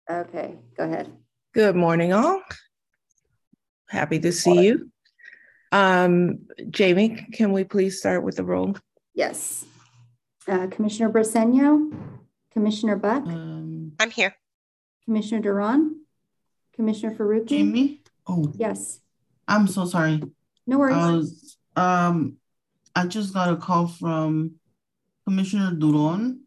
Okay, go ahead. Good morning, all. Happy to see you. Jamie, can we please start with the roll? Yes. Commissioner Briseno, Commissioner Buck. I'm here. Commissioner Duran, Commissioner Faruqi. Jamie? Oh, yes. I'm so sorry. No worries. I just got a call from Commissioner Duran.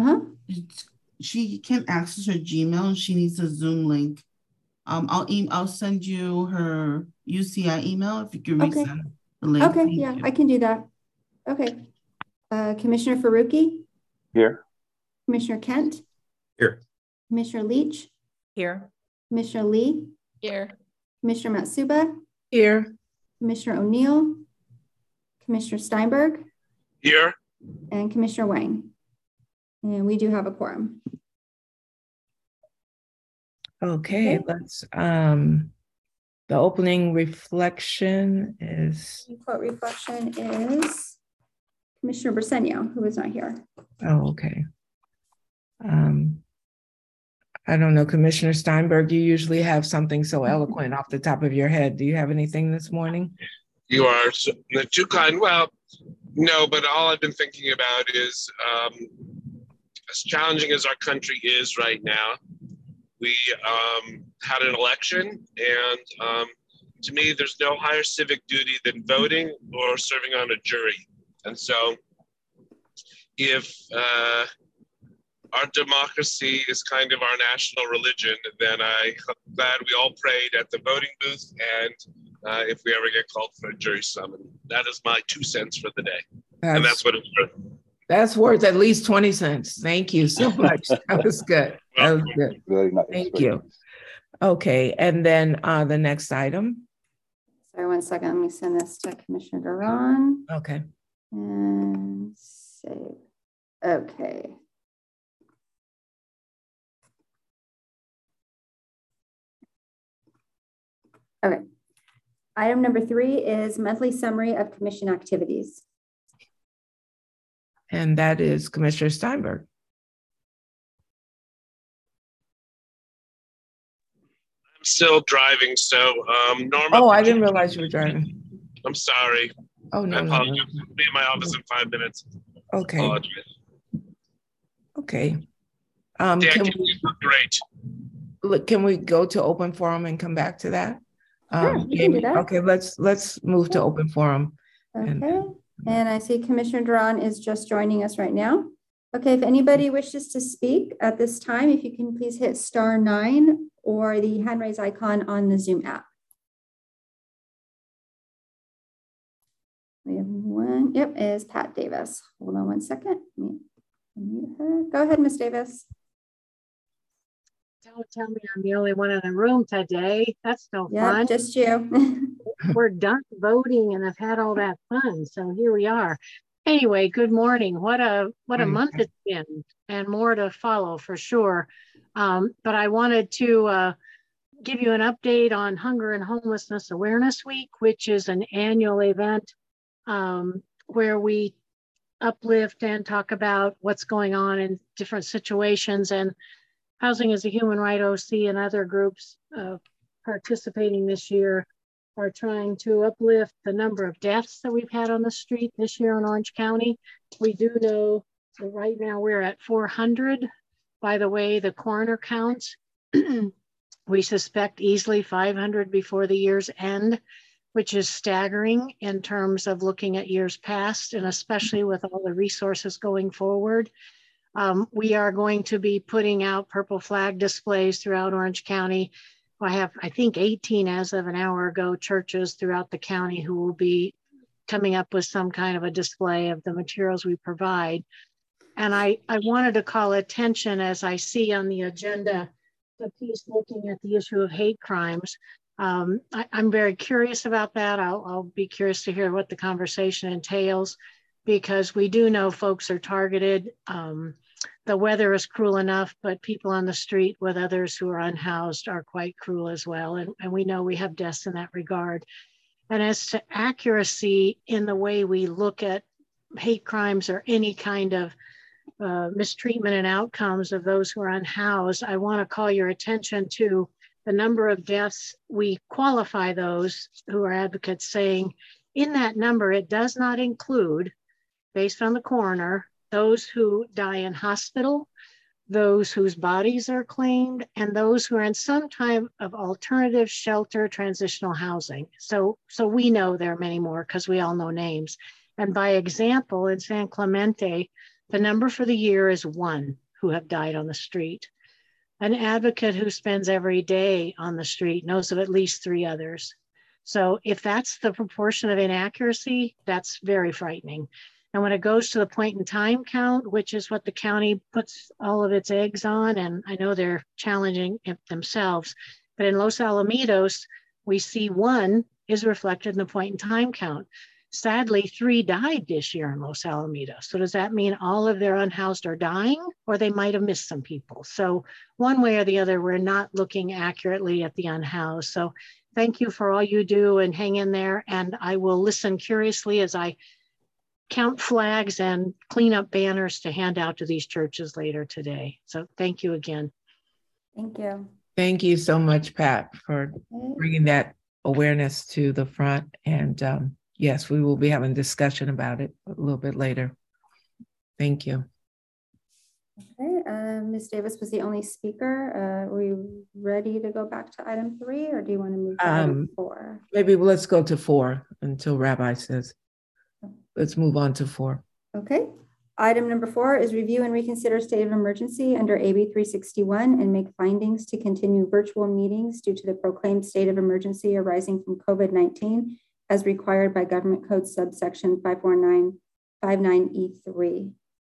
She can't access her Gmail. She needs a Zoom link. I'll send you her UCI email if you can resend the link. Okay, yeah, I can do that. Okay. Commissioner Faruqi? Here. Commissioner Kent? Here. Commissioner Leach? Here. Commissioner Lee? Here. Commissioner Matsuba? Here. Commissioner O'Neill? Commissioner Steinberg? Here. And Commissioner Wang. And we do have a quorum. Okay, let's, the opening reflection is... The quote reflection is Commissioner Briseno, who is not here. Oh, okay. I don't know, Commissioner Steinberg, you usually have something so eloquent off the top of your head. Do you have anything this morning? You are too kind. Well, no, but all I've been thinking about is as challenging as our country is right now, we had an election, and to me, there's no higher civic duty than voting or serving on a jury. And so if our democracy is kind of our national religion, then I'm glad we all prayed at the voting booth, and if we ever get called for a jury summon. That is my 2 cents for the day. And that's what it's worth. That's worth at least 20 cents. Thank you so much. That was good. That was good. Very nice. Thank you. Okay, and then the next item. Sorry, 1 second. Let me send this to Commissioner Duran. Okay. And save. Okay. Okay. Item number 3 is monthly summary of commission activities. And that is Commissioner Steinberg. I'm still driving, so Norma. Oh, I didn't realize you were driving. I'm sorry. Oh, no, I apologize. no. I'll be in my office in 5 minutes. Okay. Apologize. Okay. The activities were great. Can we go to open forum and come back to that? Sure, we can do that. Okay, let's move to open forum. Okay, and I see Commissioner Duran is just joining us right now. Okay, if anybody wishes to speak at this time, if you can please hit *9 or the hand raise icon on the Zoom app. We have one, yep, is Pat Davis. Hold on 1 second. Let me unmute her. Go ahead, Ms. Davis. Don't tell me I'm the only one in the room today. That's no fun. Just you. We're done voting and I've had all that fun. So here we are. Anyway, good morning. What a month it's been, and more to follow for sure. But I wanted to give you an update on Hunger and Homelessness Awareness Week, which is an annual event where we uplift and talk about what's going on in different situations. And Housing is a Human Right OC and other groups participating this year are trying to uplift the number of deaths that we've had on the street this year in Orange County. We do know that right now we're at 400. By the way, the coroner counts, we suspect easily 500 before the year's end, which is staggering in terms of looking at years past, and especially with all the resources going forward. We are going to be putting out purple flag displays throughout Orange County. I have, I think, 18 as of an hour ago, churches throughout the county who will be coming up with some kind of a display of the materials we provide. And I wanted to call attention, as I see on the agenda, the piece looking at the issue of hate crimes. I'm very curious about that. I'll be curious to hear what the conversation entails, because we do know folks are targeted. The weather is cruel enough, but people on the street with others who are unhoused are quite cruel as well. And we know we have deaths in that regard. And as to accuracy in the way we look at hate crimes or any kind of mistreatment and outcomes of those who are unhoused, I want to call your attention to the number of deaths. We qualify those who are advocates saying in that number, it does not include, based on the coroner, those who die in hospital, those whose bodies are claimed, and those who are in some type of alternative shelter transitional housing. So we know there are many more because we all know names. And by example, in San Clemente, the number for the year is 1 who have died on the street. An advocate who spends every day on the street knows of at least 3 others. So if that's the proportion of inaccuracy, that's very frightening. And when it goes to the point in time count, which is what the county puts all of its eggs on, and I know they're challenging it themselves, but in Los Alamitos, we see 1 is reflected in the point in time count. Sadly, 3 died this year in Los Alamitos. So does that mean all of their unhoused are dying, or they might have missed some people? So one way or the other, we're not looking accurately at the unhoused. So thank you for all you do, and hang in there. And I will listen curiously as I count flags and clean up banners to hand out to these churches later today. So thank you again. Thank you. Thank you so much, Pat, for bringing that awareness to the front. And yes, we will be having discussion about it a little bit later. Thank you. Okay, Ms. Davis was the only speaker. Are we ready to go back to item 3, or do you want to move to item 4? Maybe let's go to 4 until Rabbi says. Let's move on to 4. Okay. Item number 4 is review and reconsider state of emergency under AB 361 and make findings to continue virtual meetings due to the proclaimed state of emergency arising from COVID-19 as required by Government Code subsection 54959E3.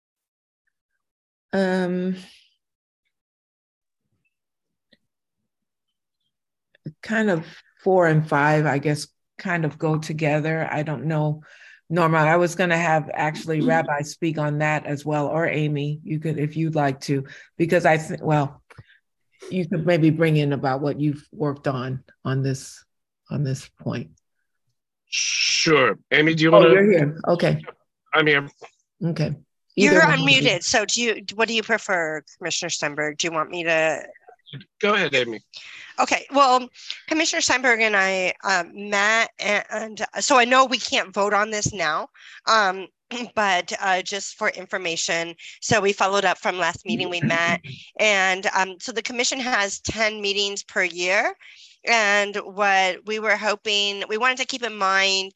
Kind of 4 and 5, I guess, kind of go together. I don't know. Norma, I was going to have actually Rabbi speak on that as well, or Amy, you could, if you'd like to, because I think, well, you could maybe bring in about what you've worked on this point. Sure. Amy, do you want to? You're here. Okay. I'm here. Okay. You're unmuted. So what do you prefer, Commissioner Steinberg? Do you want me to? Go ahead, Amy. Okay, well, Commissioner Steinberg and I met, and so I know we can't vote on this now, but just for information, so we followed up from last meeting we met, and so the commission has 10 meetings per year, and what we were hoping, we wanted to keep in mind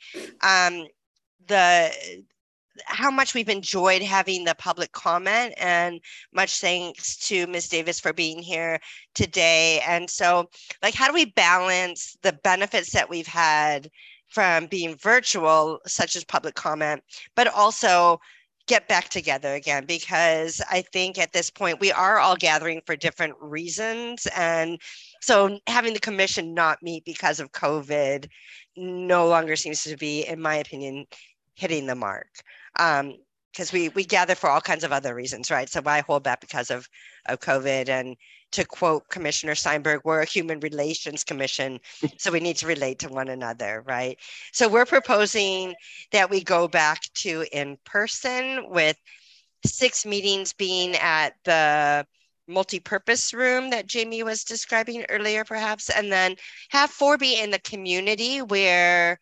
how much we've enjoyed having the public comment, and much thanks to Ms. Davis for being here today. And so, like, how do we balance the benefits that we've had from being virtual, such as public comment, but also get back together again? Because I think at this point, we are all gathering for different reasons. And so having the commission not meet because of COVID no longer seems to be, in my opinion, hitting the mark. Because we gather for all kinds of other reasons, right? So why hold back because of COVID? And to quote Commissioner Steinberg, we're a human relations commission, so we need to relate to one another, right? So we're proposing that we go back to in person, with 6 meetings being at the multi-purpose room that Jamie was describing earlier, perhaps, and then have 4 be in the community where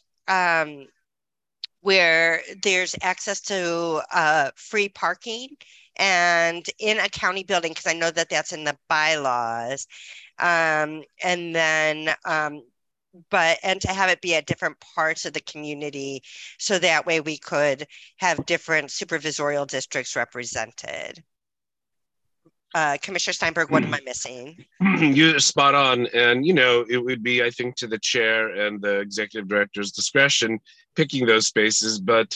there's access to free parking and in a county building, because I know that that's in the bylaws. And then, and to have it be at different parts of the community, so that way we could have different supervisorial districts represented. Commissioner Steinberg, what am I missing? You're spot on. And, it would be, I think, to the chair and the executive director's discretion picking those spaces. But,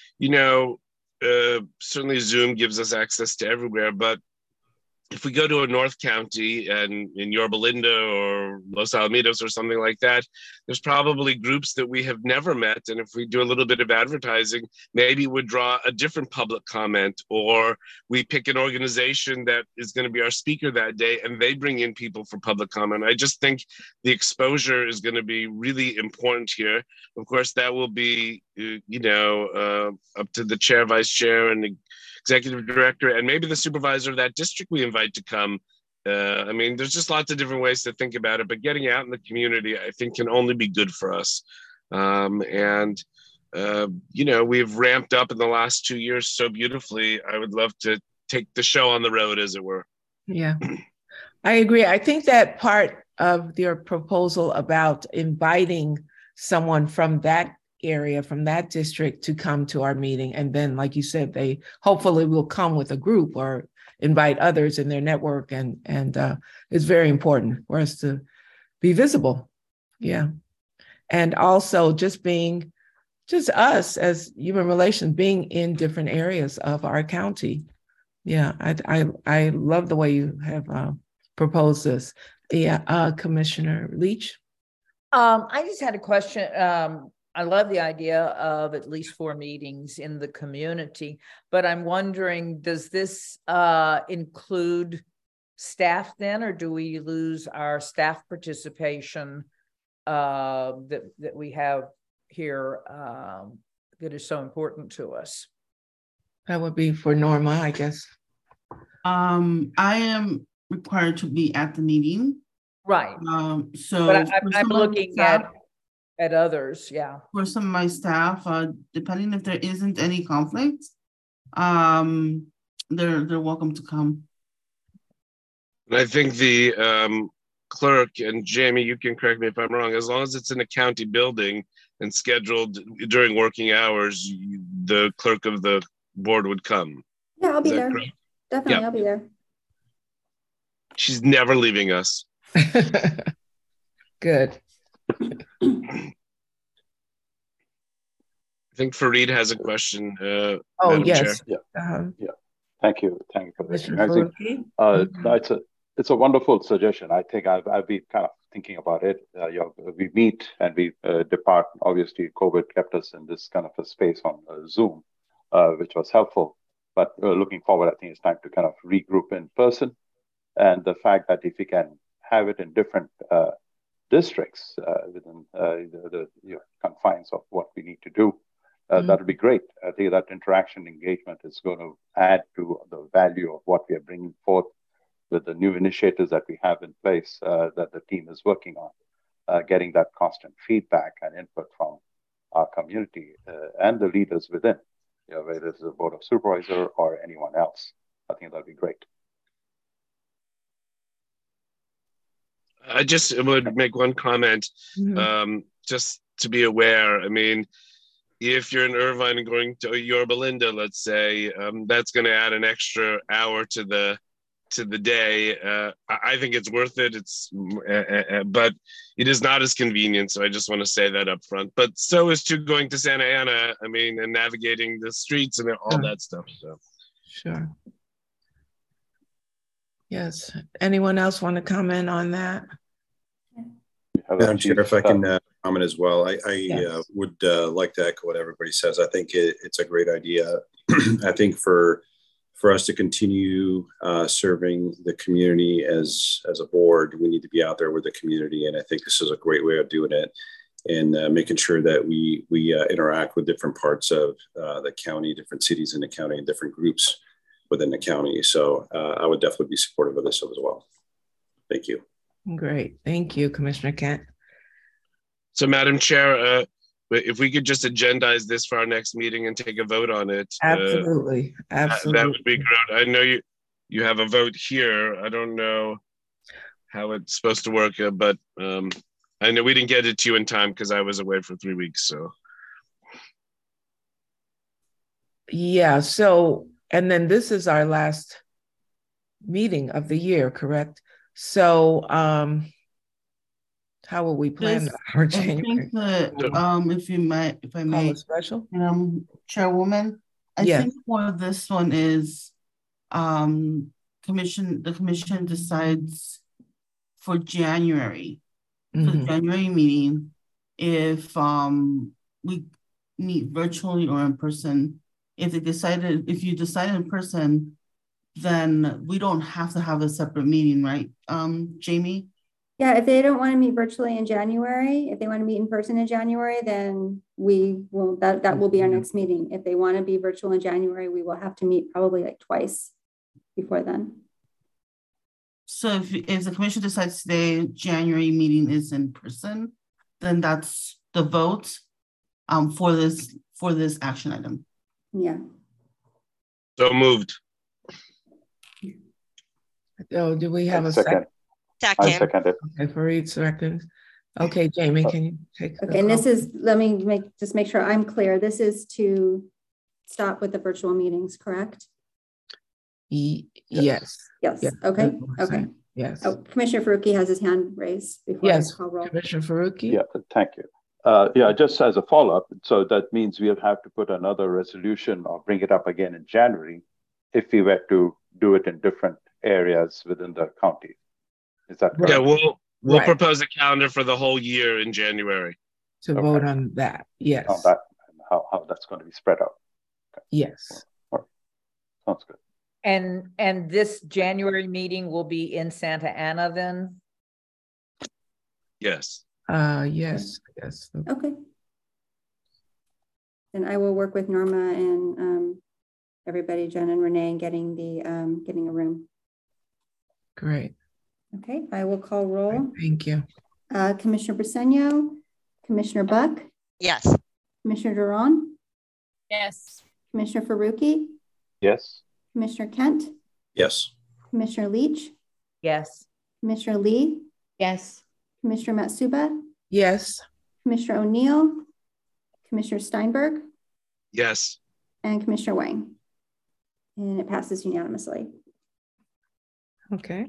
certainly Zoom gives us access to everywhere. But if we go to a North County and in Yorba Linda or Los Alamitos or something like that, there's probably groups that we have never met. And if we do a little bit of advertising, maybe we'd draw a different public comment, or we pick an organization that is going to be our speaker that day and they bring in people for public comment. I just think the exposure is going to be really important here. Of course, that will be, up to the chair, vice chair, and the executive director, and maybe the supervisor of that district we invite to come. I mean, there's just lots of different ways to think about it, but getting out in the community, I think, can only be good for us. You know, we've ramped up in the last 2 years so beautifully. I would love to take the show on the road, as it were. Yeah, I agree. I think that part of your proposal about inviting someone from that area, from that district, to come to our meeting, and then, like you said, they hopefully will come with a group or invite others in their network, and it's very important for us to be visible. Yeah. And also just being, just us as human relations, being in different areas of our county. Yeah, I love the way you have proposed this. Yeah, Commissioner Leach? I just had a question. I love the idea of at least 4 meetings in the community, but I'm wondering, does this include staff then, or do we lose our staff participation that we have here that is so important to us? That would be for Norma, I guess. I am required to be at the meeting. Right. So but I'm looking at others, yeah. For some of my staff, depending if there isn't any conflict, they're welcome to come. And I think the clerk, and Jamie, you can correct me if I'm wrong, as long as it's in a county building and scheduled during working hours, the clerk of the board would come. Yeah, I'll be there. Correct? Definitely, Yeah. I'll be there. She's never leaving us. Good. I think Fareed has a question. Oh, Madam yes. Chair. Yeah. Thank you for this. Commissioner Faruqi? It's a wonderful suggestion. I think I've been kind of thinking about it. We meet and we depart. Obviously, COVID kept us in this kind of a space on Zoom, which was helpful. But looking forward, I think it's time to kind of regroup in person. And the fact that if we can have it in different districts within the confines of what we need to do, that would be great. I think that interaction engagement is going to add to the value of what we are bringing forth with the new initiatives that we have in place that the team is working on, getting that constant feedback and input from our community and the leaders within, whether it's the Board of Supervisor or anyone else. I think that'd be great. I just would make one comment, just to be aware. I mean, if you're in Irvine and going to Yorba Linda, let's say, that's going to add an extra hour to the day. I think it's worth it. But it is not as convenient. So I just want to say that up front. But so is too going to Santa Ana. I mean, and navigating the streets and all that stuff. So sure. Yes. Anyone else want to comment on that? Madam Chair, if I can comment as well, I Yes. would like to echo what everybody says. I think it's a great idea. I think for us to continue serving the community as a board, we need to be out there with the community. And I think this is a great way of doing it, and making sure that we interact with different parts of the county, different cities in the county, and different groups within the county. So I would definitely be supportive of this as well. Thank you. Great. Thank you, Commissioner Kent. So, Madam Chair, if we could just agendize this for our next meeting and take a vote on it. Absolutely. Absolutely. That would be great. I know you have a vote here. I don't know how it's supposed to work, but I know we didn't get it to you in time because I was away for 3 weeks. So. Yeah. So, and then this is our last meeting of the year, correct? So, how will we plan our January? I think that, if I may, special? Chairwoman, I Yes. think for this one is the commission decides for January, for the January meeting, if we meet virtually or in person. If you decide in person, then we don't have to have a separate meeting, right, Jamie? Yeah, if they don't want to meet virtually in January, if they want to meet in person in January, then we will, that will be our next meeting. If they want to be virtual in January, we will have to meet probably like twice before then. So if the commission decides today January meeting is in person, then that's the vote for this action item. Yeah. So moved. Oh, do we have a second? I second it. Okay, Fareed seconds. Okay, Jamie, can you take? Okay, and this is, let me make sure I'm clear. This is to stop with the virtual meetings, correct? Yes. Yes. Yes. Okay. Okay. Yes. Oh, Commissioner Faruqi has his hand raised before yes. I call roll. Commissioner Faruqi. Yeah, thank you. Yeah, just as a follow-up, so that means we'll have to put another resolution or bring it up again in January if we were to do it in different areas within the county. Is that correct? Yeah, we'll propose a calendar for the whole year in January. To vote on that, yes. On that, and how that's going to be spread out. Okay. Yes. All right. Sounds good. And this January meeting will be in Santa Ana then? Yes. Yes. Yes. Okay. And I will work with Norma and everybody, Jen and Renee, in getting a room. Great. Okay, I will call roll. Thank you. Commissioner Briceño, Commissioner Buck. Yes. Commissioner Duran. Yes. Commissioner Faruqi. Yes. Commissioner Kent. Yes. Commissioner Leach. Yes. Commissioner Lee. Yes. Commissioner Matsuba. Yes. Commissioner O'Neill. Commissioner Steinberg. Yes. And Commissioner Wang. And it passes unanimously. Okay.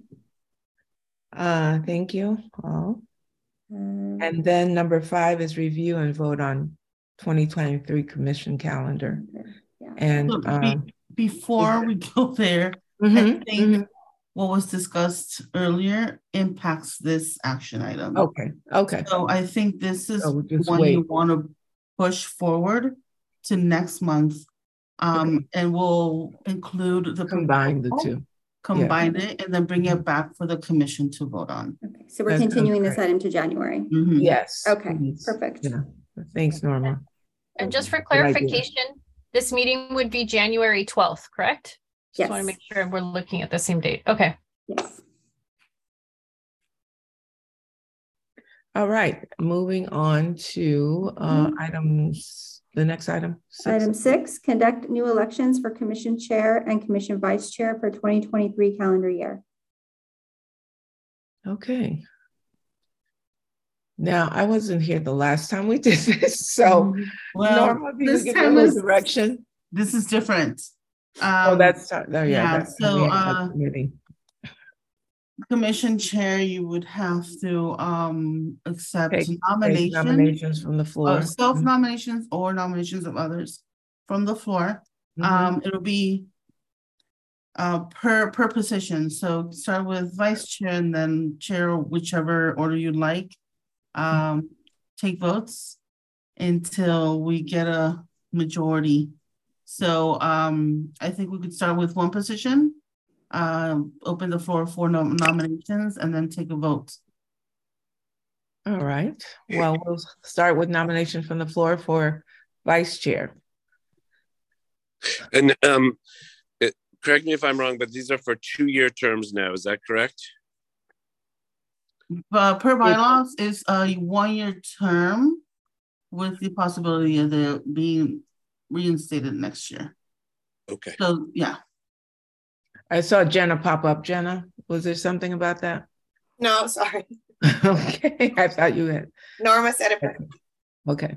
Thank you all. And then number 5 is review and vote on 2023 commission calendar. Yeah. And before we go there, I think what was discussed earlier impacts this action item. Okay. Okay. So I think this is one you want to push forward to next month. And we'll include the combine the two. Combine it and then bring it back for the commission to vote on. Okay, so we're continuing this item to January. Yes. Okay, please. perfect. Yeah. Thanks, Norma. And just for clarification, this meeting would be January 12th, correct? Just want to make sure we're looking at the same date. Okay. Yes. All right, moving on to items. The next item. 6. Item 6, conduct new elections for commission chair and commission vice chair for 2023 calendar year. Okay. Now, I wasn't here the last time we did this, so Norma, this give time me a direction. This is different. Commission chair, you would have to accept nominations from the floor, self-nominations or nominations of others from the floor. It'll be per position. So start with vice chair and then chair, whichever order you'd like. Take votes until we get a majority. So I think we could start with one position. Open the floor for nominations and then take a vote. All right. Well, we'll start with nomination from the floor for vice chair. And correct me if I'm wrong, but these are for 2-year terms now. Is that correct? Per bylaws, it's a 1-year term with the possibility of it being reinstated next year. Okay. So, yeah. I saw Jenna pop up. Jenna, was there something about that? No, sorry. Okay, I thought you had. Norma said it. Okay.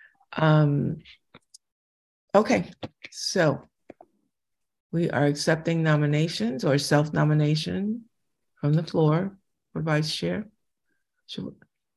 Okay, so we are accepting nominations or self-nomination from the floor for vice chair. Sure.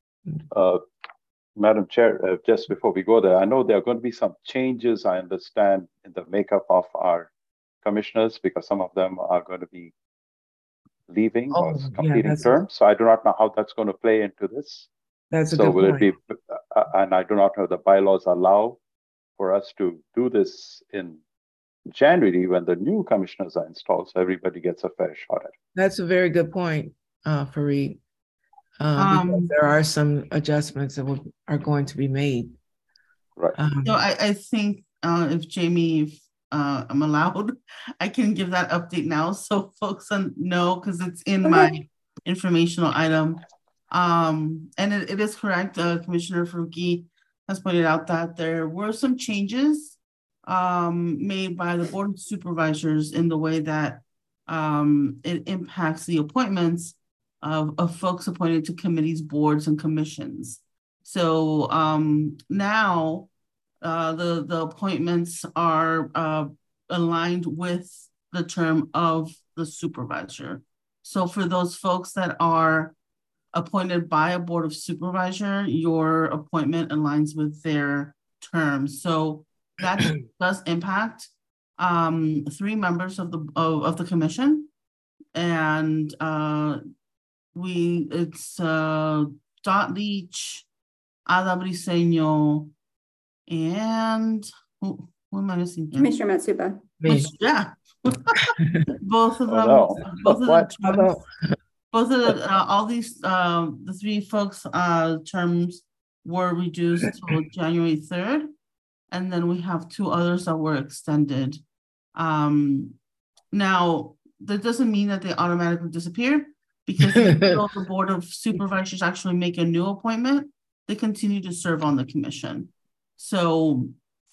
Madam Chair, just before we go there, I know there are going to be some changes, I understand, in the makeup of our commissioners because some of them are going to be leaving or completing terms. So I do not know how that's going to play into this. That's a good point. It be, and I do not know the bylaws allow for us to do this in January when the new commissioners are installed, so everybody gets a fair shot at it. That's a very good point, Fareed. because there are some adjustments that are going to be made. Right. So I think if Jamie, if I'm allowed, I can give that update now so folks know, because it's in my informational item. And it is correct. Commissioner Faruqi has pointed out that there were some changes made by the Board of Supervisors in the way that it impacts the appointments of folks appointed to committees, boards, and commissions. So now the appointments are aligned with the term of the supervisor. So for those folks that are appointed by a Board of Supervisor, your appointment aligns with their term. So that does impact 3 members of the commission, and it's Dot Leach, Ada Briseño, and who am I missing? Commissioner Matsuba. Yeah. Both of them. All these the 3 folks terms were reduced to January 3rd, and then we have 2 others that were extended. Now that doesn't mean that they automatically disappear, because until the Board of Supervisors actually make a new appointment, they continue to serve on the commission. So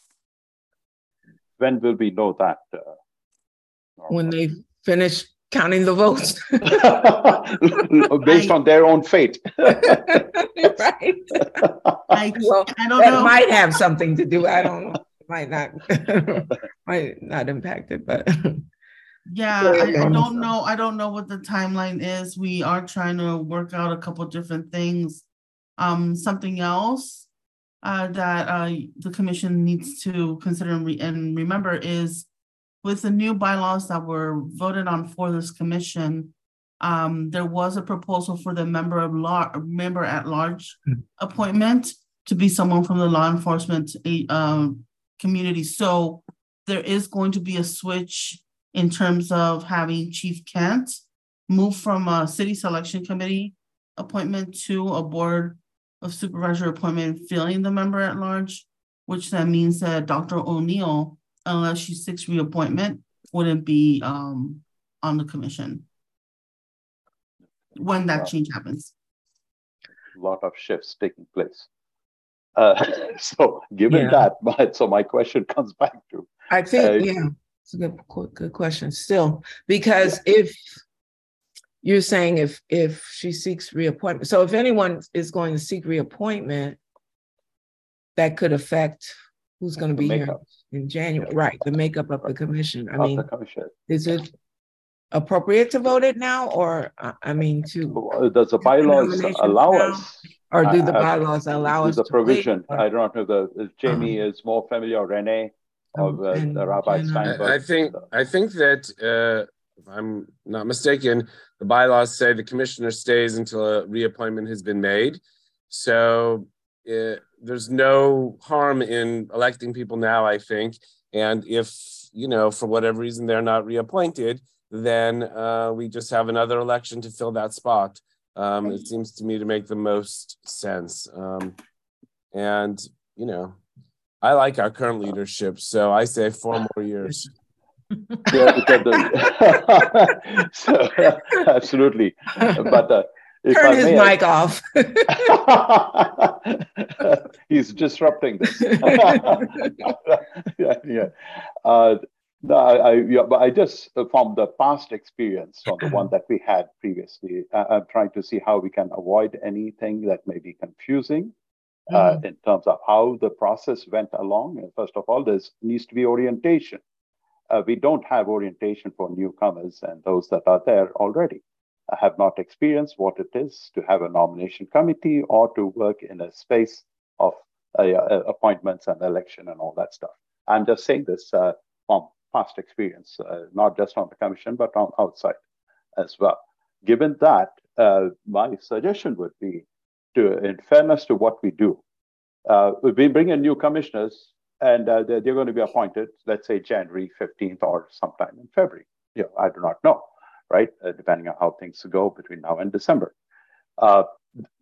when will we know that? When they finish counting the votes. Based on their own fate. Right. I don't know. That might have something to do. I don't know. Might not impact it, but yeah, I don't know. I don't know what the timeline is. We are trying to work out a couple of different things. Something else that the commission needs to consider and remember is, with the new bylaws that were voted on for this commission, there was a proposal for the member at large appointment to be someone from the law enforcement community. So there is going to be a switch in terms of having Chief Kent move from a city selection committee appointment to a Board of Supervisor appointment filling the member at large, which then means that Dr. O'Neill, unless she seeks reappointment, wouldn't be on the commission when that change happens. A lot of shifts taking place. So given that, so my question comes back to, I think, it's a good question still, because if you're saying if she seeks reappointment, so if anyone is going to seek reappointment, that could affect who's going to be here in January, right? The makeup of the commission. I mean, is it appropriate to vote it now, or does the bylaws allow us, or do the bylaws allow us the to provision? wait, I don't know if Jamie is more familiar, Renee, or the Rabbi Steinberg. I think that if I'm not mistaken, the bylaws say the commissioner stays until a reappointment has been made. So there's no harm in electing people now, I think. And if, for whatever reason they're not reappointed, then we just have another election to fill that spot. It seems to me to make the most sense. And, I like our current leadership, so I say 4 more years. So, absolutely. But turn his mic off. He's disrupting this. But I just, from the past experience, from the one that we had previously, I'm trying to see how we can avoid anything that may be confusing in terms of how the process went along. And first of all, there needs to be orientation. We don't have orientation for newcomers and those that are there already. I have not experienced what it is to have a nomination committee or to work in a space of appointments and election and all that stuff. I'm just saying this from past experience, not just on the commission, but on outside as well. Given that, my suggestion would be to, in fairness to what we do, we bring in new commissioners and they're going to be appointed, let's say January 15th or sometime in February. I do not know, right? Depending on how things go between now and December.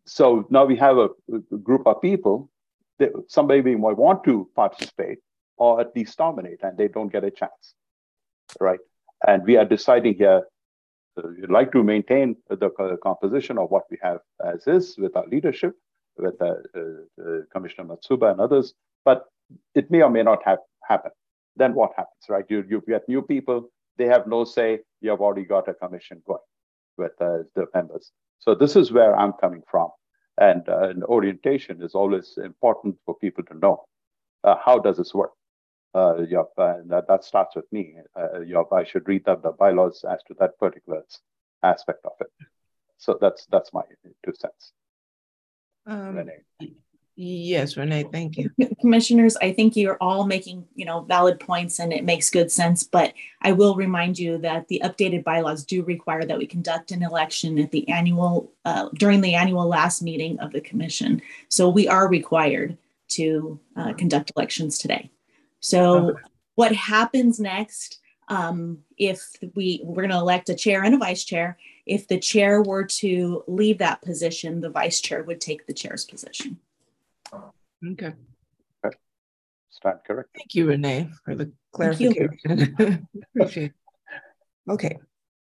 So now we have a group of people, somebody might want to participate or at least nominate, and they don't get a chance, right? And we are deciding here, we'd like to maintain the composition of what we have as is with our leadership, with Commissioner Matsuba and others, but it may or may not happen. Then what happens, right? You get new people, they have no say, you have already got a commission going with the members. So this is where I'm coming from. And orientation is always important for people to know. How does this work? And that starts with me. I should read the bylaws as to that particular aspect of it. So that's my 2 cents. Renee. Yes, Renee, thank you. Commissioners, I think you're all making, valid points and it makes good sense, but I will remind you that the updated bylaws do require that we conduct an election at the annual, during the annual last meeting of the commission. So we are required to conduct elections today. So what happens next, if we're going to elect a chair and a vice chair, if the chair were to leave that position, the vice chair would take the chair's position. Okay. Stand correct. Thank you, Renee, for the clarification. Appreciate it. Okay.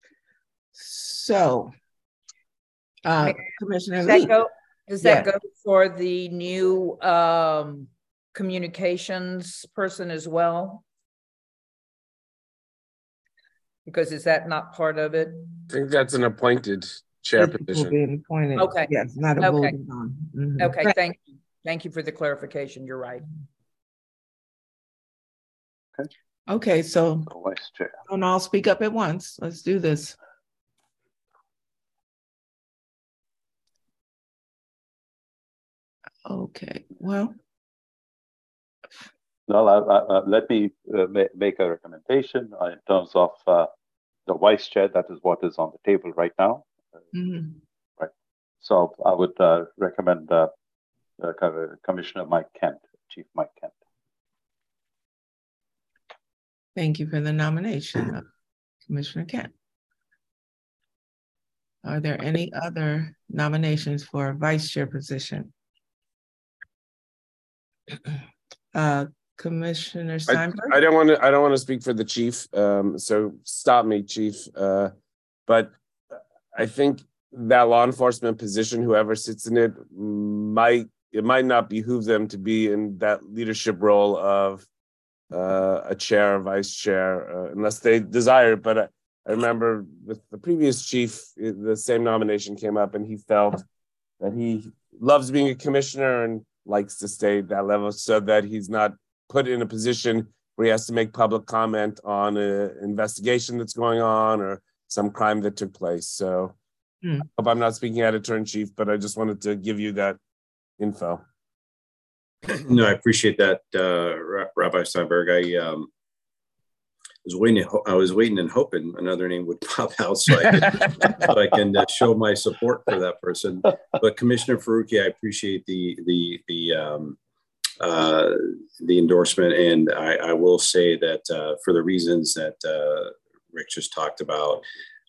So, Commissioner Lee. Does that go for the new communications person as well? Because is that not part of it? I think that's an appointed chair position. Being appointed. Okay. Yes, not a voting on. Mm-hmm. Okay, thank you. Thank you for the clarification. You're right. Okay, so vice chair. Don't all speak up at once. Let's do this. Okay, well. Let me make a recommendation in terms of the vice chair. That is what is on the table right now. Right. So I would recommend Commissioner Mike Kent, Chief Mike Kent. Thank you for the nomination of Commissioner Kent. Are there any other nominations for vice chair position? Commissioner Steinberg? I don't want to speak for the chief, so stop me, chief. But I think that law enforcement position, whoever sits in it, might not behoove them to be in that leadership role of a chair or vice chair, unless they desire it. But I remember with the previous chief, the same nomination came up, and he felt that he loves being a commissioner and likes to stay at that level so that he's not put in a position where he has to make public comment on an investigation that's going on or some crime that took place. So I hope I'm not speaking out of turn, chief, but I just wanted to give you that info. No, I appreciate that, Rabbi Steinberg. I was waiting and hoping another name would pop out so I can show my support for that person. But Commissioner Faruqi, I appreciate the endorsement, and I will say that for the reasons that Rick just talked about,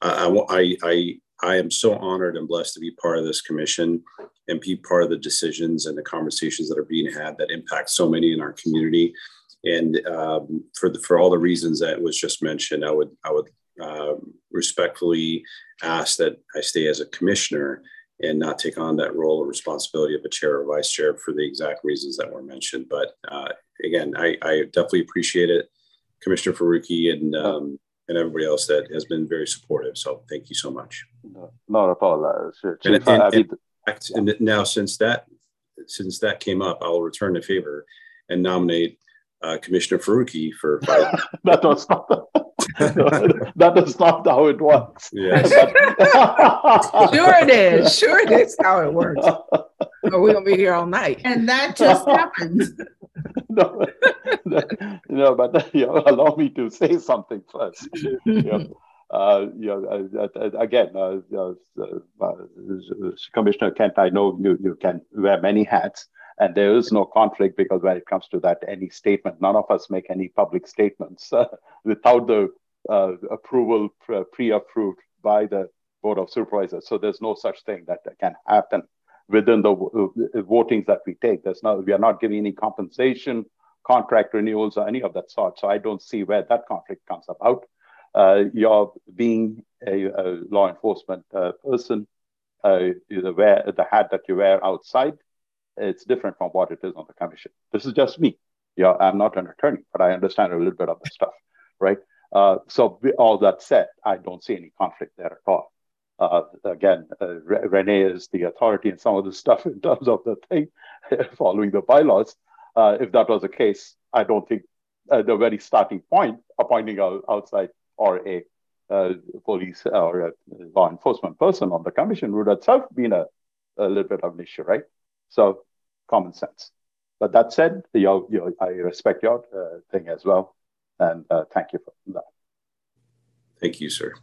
I am so honored and blessed to be part of this commission and be part of the decisions and the conversations that are being had that impact so many in our community. And for all the reasons that was just mentioned, I would respectfully ask that I stay as a commissioner and not take on that role or responsibility of a chair or vice chair for the exact reasons that were mentioned. But again, I definitely appreciate it, Commissioner Faruqi, and everybody else that has been very supportive. So thank you so much. Not at all. And now, since that came up, I'll return the favor and nominate Commissioner Faruqi for vice. That is not how it works. Yes. Sure it is. Sure it is how it works. Or we're gonna be here all night. And that just happened. No, but allow me to say something first. Again, Commissioner Kent, I know you can wear many hats, and there is no conflict, because when it comes to that, any statement, none of us make any public statements without the approval pre-approved by the Board of Supervisors. So there's no such thing that can happen within the votings that we take. We are not giving any compensation, contract renewals, or any of that sort. So I don't see where that conflict comes about. You're being a law enforcement person, the hat that you wear outside, it's different from what it is on the commission. This is just me. Yeah, I'm not an attorney, but I understand a little bit of the stuff, right? So all that said, I don't see any conflict there at all. Again, Renee is the authority in some of the stuff in terms of the thing, following the bylaws. If that was the case, I don't think the very starting point, appointing an outside or a police or a law enforcement person on the commission would itself been a little bit of an issue, right? So common sense. But that said, I respect your thing as well. And thank you for that. Thank you, sir.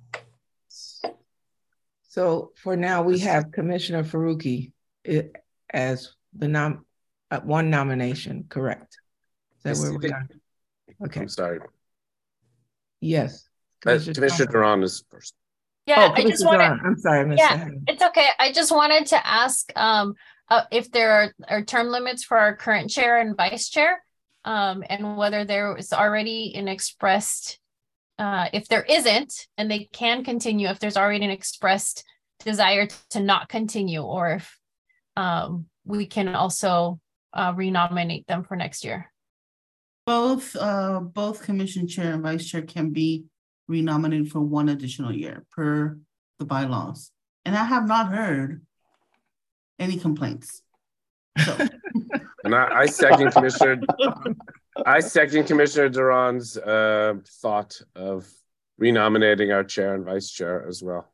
So for now, we have Commissioner Faruqi as the one nomination, correct? Is that where we're going? Okay. I'm sorry. Yes. Commissioner Duran is first. Yeah, I just wanted. I'm sorry, I missed that. It's okay. I just wanted to ask if there are term limits for our current chair and vice chair, and whether there is already an expressed, if there isn't, and they can continue, if there's already an expressed desire to not continue, or if we can also renominate them for next year. Both commission chair and vice chair can be renominated for one additional year per the bylaws. And I have not heard any complaints. So. And I second Commissioner Duran's thought of renominating our chair and vice chair as well.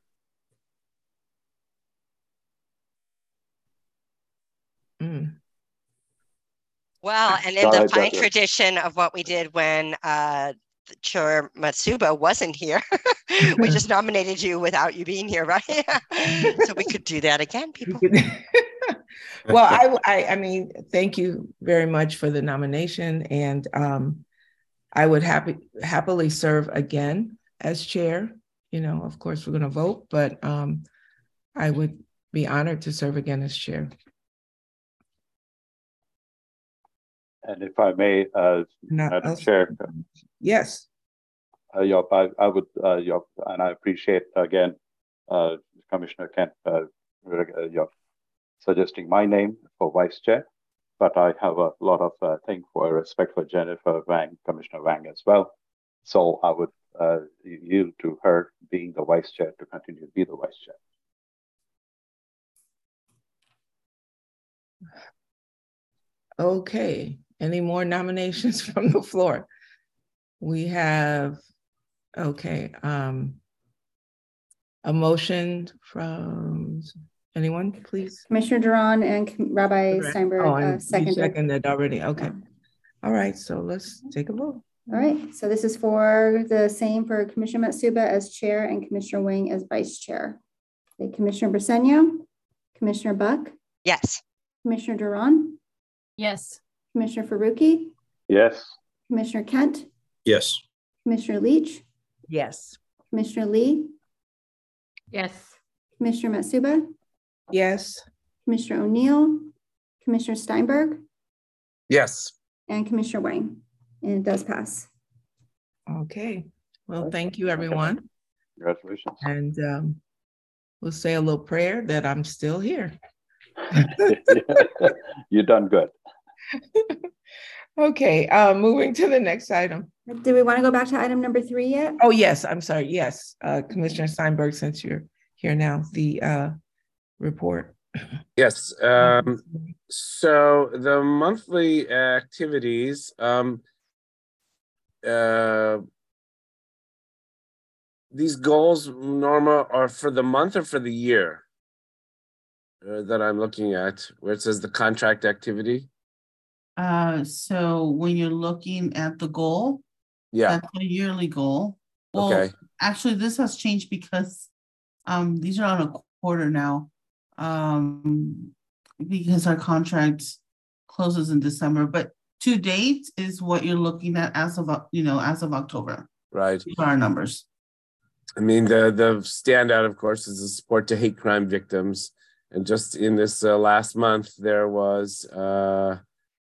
Mm. Well, and in the fine tradition of what we did when Chair Matsuba wasn't here, we just nominated you without you being here, right? So we could do that again, people. Well, I mean, thank you very much for the nomination, and I would happily serve again as chair. You know, of course, we're going to vote, but I would be honored to serve again as chair. And if I may, Madam Chair. Yes. I would, and I appreciate again, Commissioner Kent, you're suggesting my name for vice chair, but I have a lot of respect for Jennifer Wang, Commissioner Wang as well. So I would yield to her being the vice chair to continue to be the vice chair. Okay. Any more nominations from the floor? We have, okay, a motion from anyone, please? Commissioner Duran and Rabbi Steinberg seconded already, okay. All right, so let's take a vote. All right, so this is for the same for Commissioner Matsuba as chair and Commissioner Wing as vice chair. Okay, Commissioner Briseno, Commissioner Buck? Yes. Commissioner Duran? Yes. Commissioner Faruqi? Yes. Commissioner Kent? Yes. Commissioner Leach? Yes. Commissioner Lee? Yes. Commissioner Matsuba? Yes. Commissioner O'Neill? Commissioner Steinberg? Yes. And Commissioner Wang. And it does pass. Okay. Well, thank you, everyone. Congratulations. And we'll say a little prayer that I'm still here. You've done good. Okay, moving to the next item. Do we want to go back to item number 3 yet? Oh, yes, I'm sorry. Yes, Commissioner Steinberg, since you're here now, the report. Yes. So the monthly activities, these goals, Norma, are for the month or for the year that I'm looking at, where it says the contract activity? So when you're looking at the goal, that's a yearly goal. Well, okay. Actually, this has changed because these are on a quarter now, because our contract closes in December. But to date is what you're looking at as of October. Right. These are our numbers. I mean, the standout, of course, is the support to hate crime victims And just in this last month, there was 12,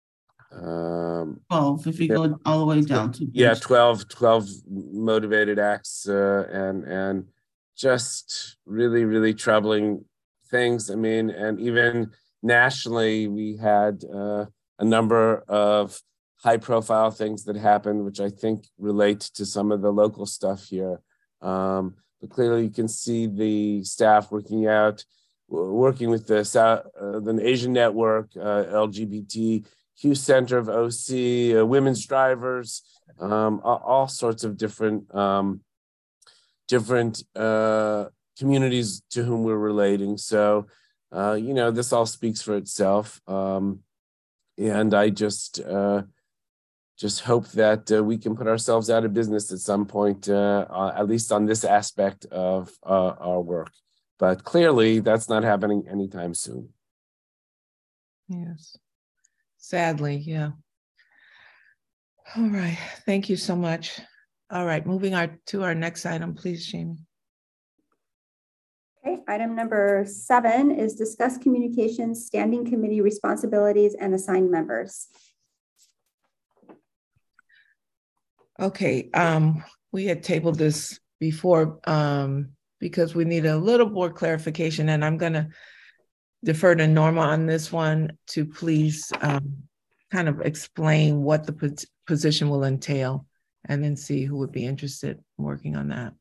if you go all the way down to 12 motivated acts and just really, really troubling things. I mean, and even nationally, we had a number of high-profile things that happened, which I think relate to some of the local stuff here. But clearly, you can see the staff working with the Asian Network, LGBTQ Center of OC, women's drivers, all sorts of different communities to whom we're relating. So, this all speaks for itself. And I just hope that we can put ourselves out of business at some point, at least on this aspect of our work. But clearly, that's not happening anytime soon. Yes, sadly, yeah. All right, thank you so much. All right, moving to our next item, please, Jamie. Okay, item number 7 is discuss communications standing committee responsibilities and assigned members. Okay, we had tabled this before because we need a little more clarification, and I'm going to defer to Norma on this one to please kind of explain what the position will entail, and then see who would be interested in working on that.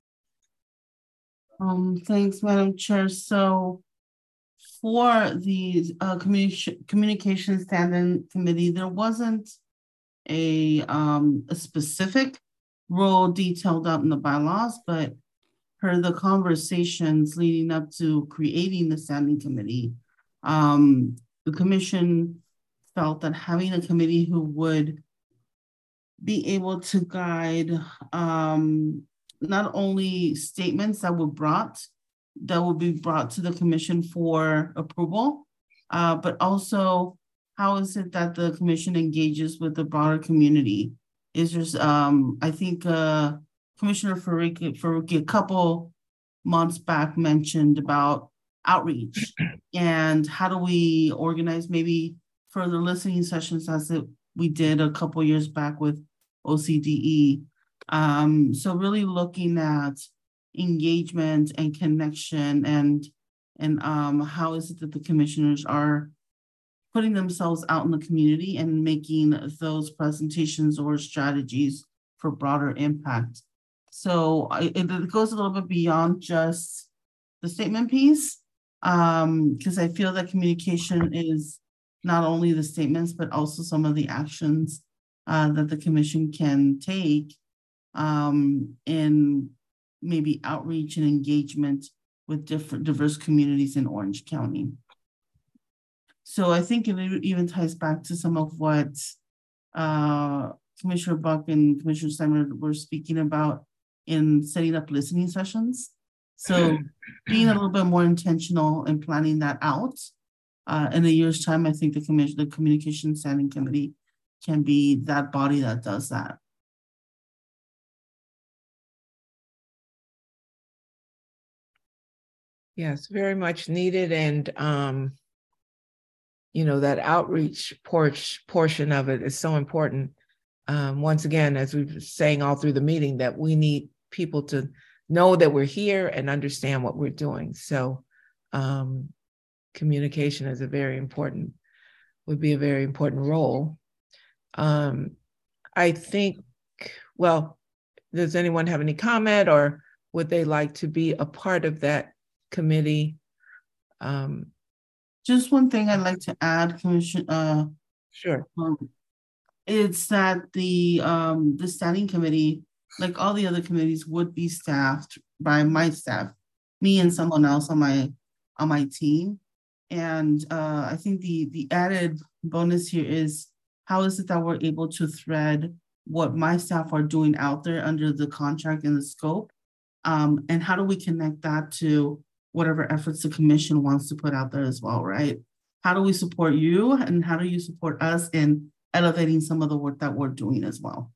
Thanks, Madam Chair. So for the communication standing committee, there wasn't a specific role detailed out in the bylaws, but per the conversations leading up to creating the standing committee, the commission felt that having a committee who would be able to guide not only statements that will be brought to the commission for approval, but also how is it that the commission engages with the broader community? Is there's I think Commissioner Faruqi a couple months back mentioned about outreach and how do we organize maybe further listening sessions as we did a couple years back with OCDE. So really looking at engagement and connection and how is it that the commissioners are putting themselves out in the community and making those presentations or strategies for broader impact. So it goes a little bit beyond just the statement piece, because I feel that communication is not only the statements, but also some of the actions that the commission can take in maybe outreach and engagement with diverse communities in Orange County. So I think it even ties back to some of what Commissioner Buck and Commissioner Steinmer were speaking about in setting up listening sessions. So being a little bit more intentional in planning that out. In a year's time, I think the Communication Standing Committee can be that body that does that. Yes, very much needed. And, that outreach portion of it is so important. Once again, as we've been saying all through the meeting, that we need people to know that we're here and understand what we're doing. So communication is would be a very important role. I think, well, does anyone have any comment or would they like to be a part of that committee? Just one thing I'd like to add, Commissioner. Sure. It's that the standing committee, like all the other committees, would be staffed by my staff, me and someone else on my team. And I think the added bonus here is how is it that we're able to thread what my staff are doing out there under the contract and the scope, and how do we connect that to whatever efforts the commission wants to put out there as well, right? How do we support you and how do you support us in elevating some of the work that we're doing as well?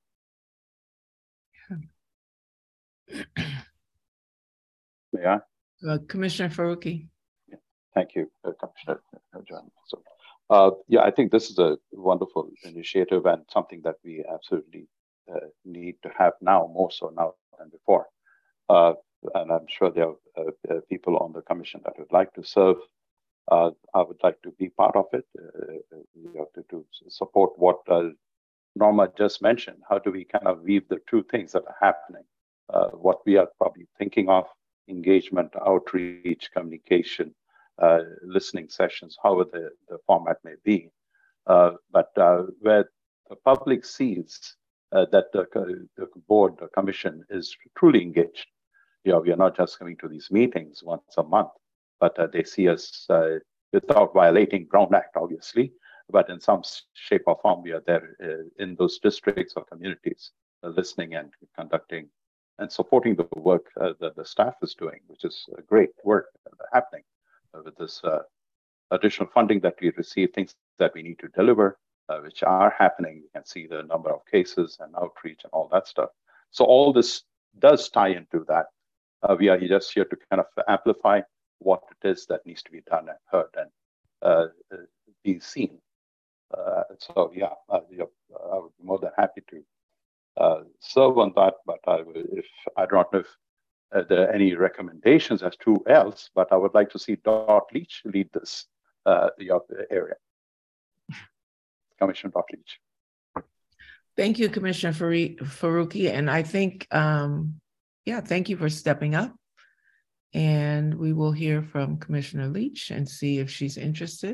May I? Commissioner Faruqi. Thank you, Commissioner John. So, yeah, I think this is a wonderful initiative and something that we absolutely need to have now, more so now than before. And I'm sure there are people on the commission that would like to serve. I would like to be part of it, to support what Norma just mentioned. How do we kind of weave the two things that are happening? What we are probably thinking of, engagement, outreach, communication, listening sessions, however the format may be. But where the public sees that the board, the commission is truly engaged. We are not just coming to these meetings once a month, but they see us without violating Brown Act, obviously, but in some shape or form, we are there in those districts or communities, listening and conducting and supporting the work that the staff is doing, which is great work happening with this additional funding that we receive, things that we need to deliver, which are happening. You can see the number of cases and outreach and all that stuff. So all this does tie into that. We are just here to kind of amplify what it is that needs to be done and heard and be seen. So yeah, I would be more than happy to serve on that, but I don't know if there are any recommendations as to else, but I would like to see Dot Leach lead this area. Commissioner Dot Leach. Thank you, Commissioner Faruqi. And I think, yeah, thank you for stepping up. And we will hear from Commissioner Leach and see if she's interested.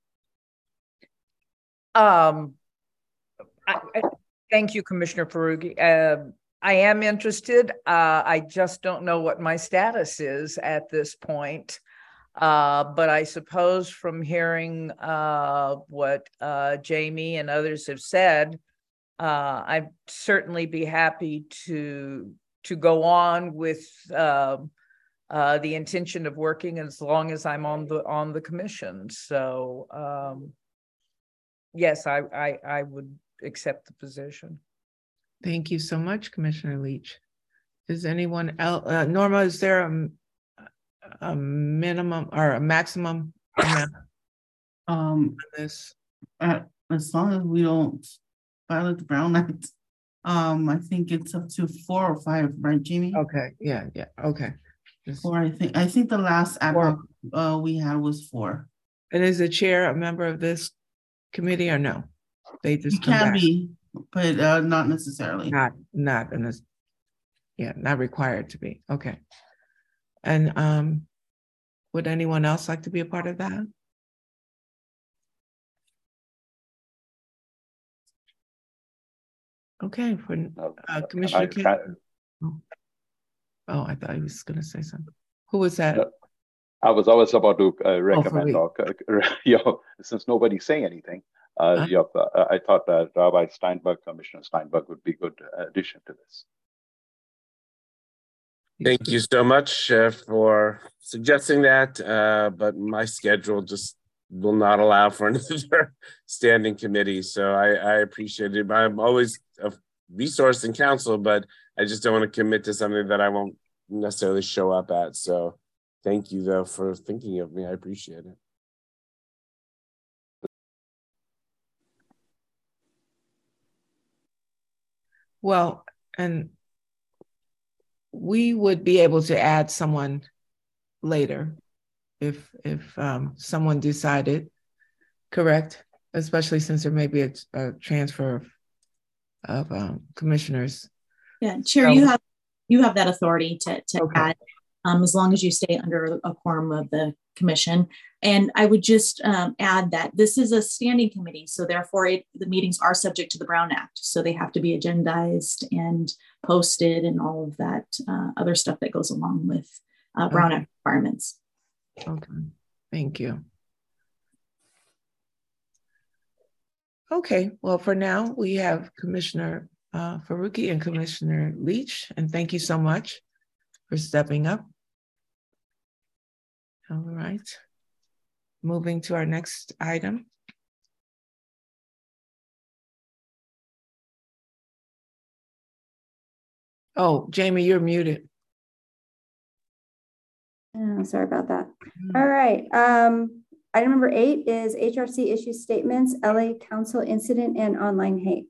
Thank you, Commissioner Faruqi. I am interested. I just don't know what my status is at this point. But I suppose from hearing what Jamie and others have said, I'd certainly be happy to go on with the intention of working as long as I'm on the commission. So yes, I would accept the position. Thank you so much, Commissioner Leach. Is anyone else? Norma, is there a minimum or a maximum amount on this? As long as we don't violate the Brown Act, I think it's up to 4 or 5, right, Jamie? Okay, yeah, okay. Four, I think the last ad hoc we had was 4. And is the chair a member of this committee or no? They just come back. Be, but not necessarily. Not in this. Yeah, not required to be. Okay. And would anyone else like to be a part of that? Okay, for Commissioner King. Oh, I thought he was going to say something. Who was that? I was about to recommend, since nobody's saying anything, I thought that Rabbi Steinberg, Commissioner Steinberg, would be a good addition to this. Thank you so much for suggesting that, but my schedule just will not allow for another standing committee. So I appreciate it. I'm always a resource in council, but I just don't want to commit to something that I won't necessarily show up at. So thank you, though, for thinking of me. I appreciate it. Well, and we would be able to add someone later if someone decided, correct? Especially since there may be a transfer of commissioners. Yeah, Chair, so, you have that authority to add, as long as you stay under a quorum of the commission. And I would just add that this is a standing committee, so therefore the meetings are subject to the Brown Act. So they have to be agendized and posted and all of that other stuff that goes along with Brown Act requirements. Okay, thank you. Okay, well, for now, we have Commissioner Faruqi and Commissioner Leach, and thank you so much for stepping up. All right, moving to our next item. Oh, Jamie, you're muted. Oh, sorry about that. All right. Item number 8 is HRC issue statements, LA Council incident and online hate.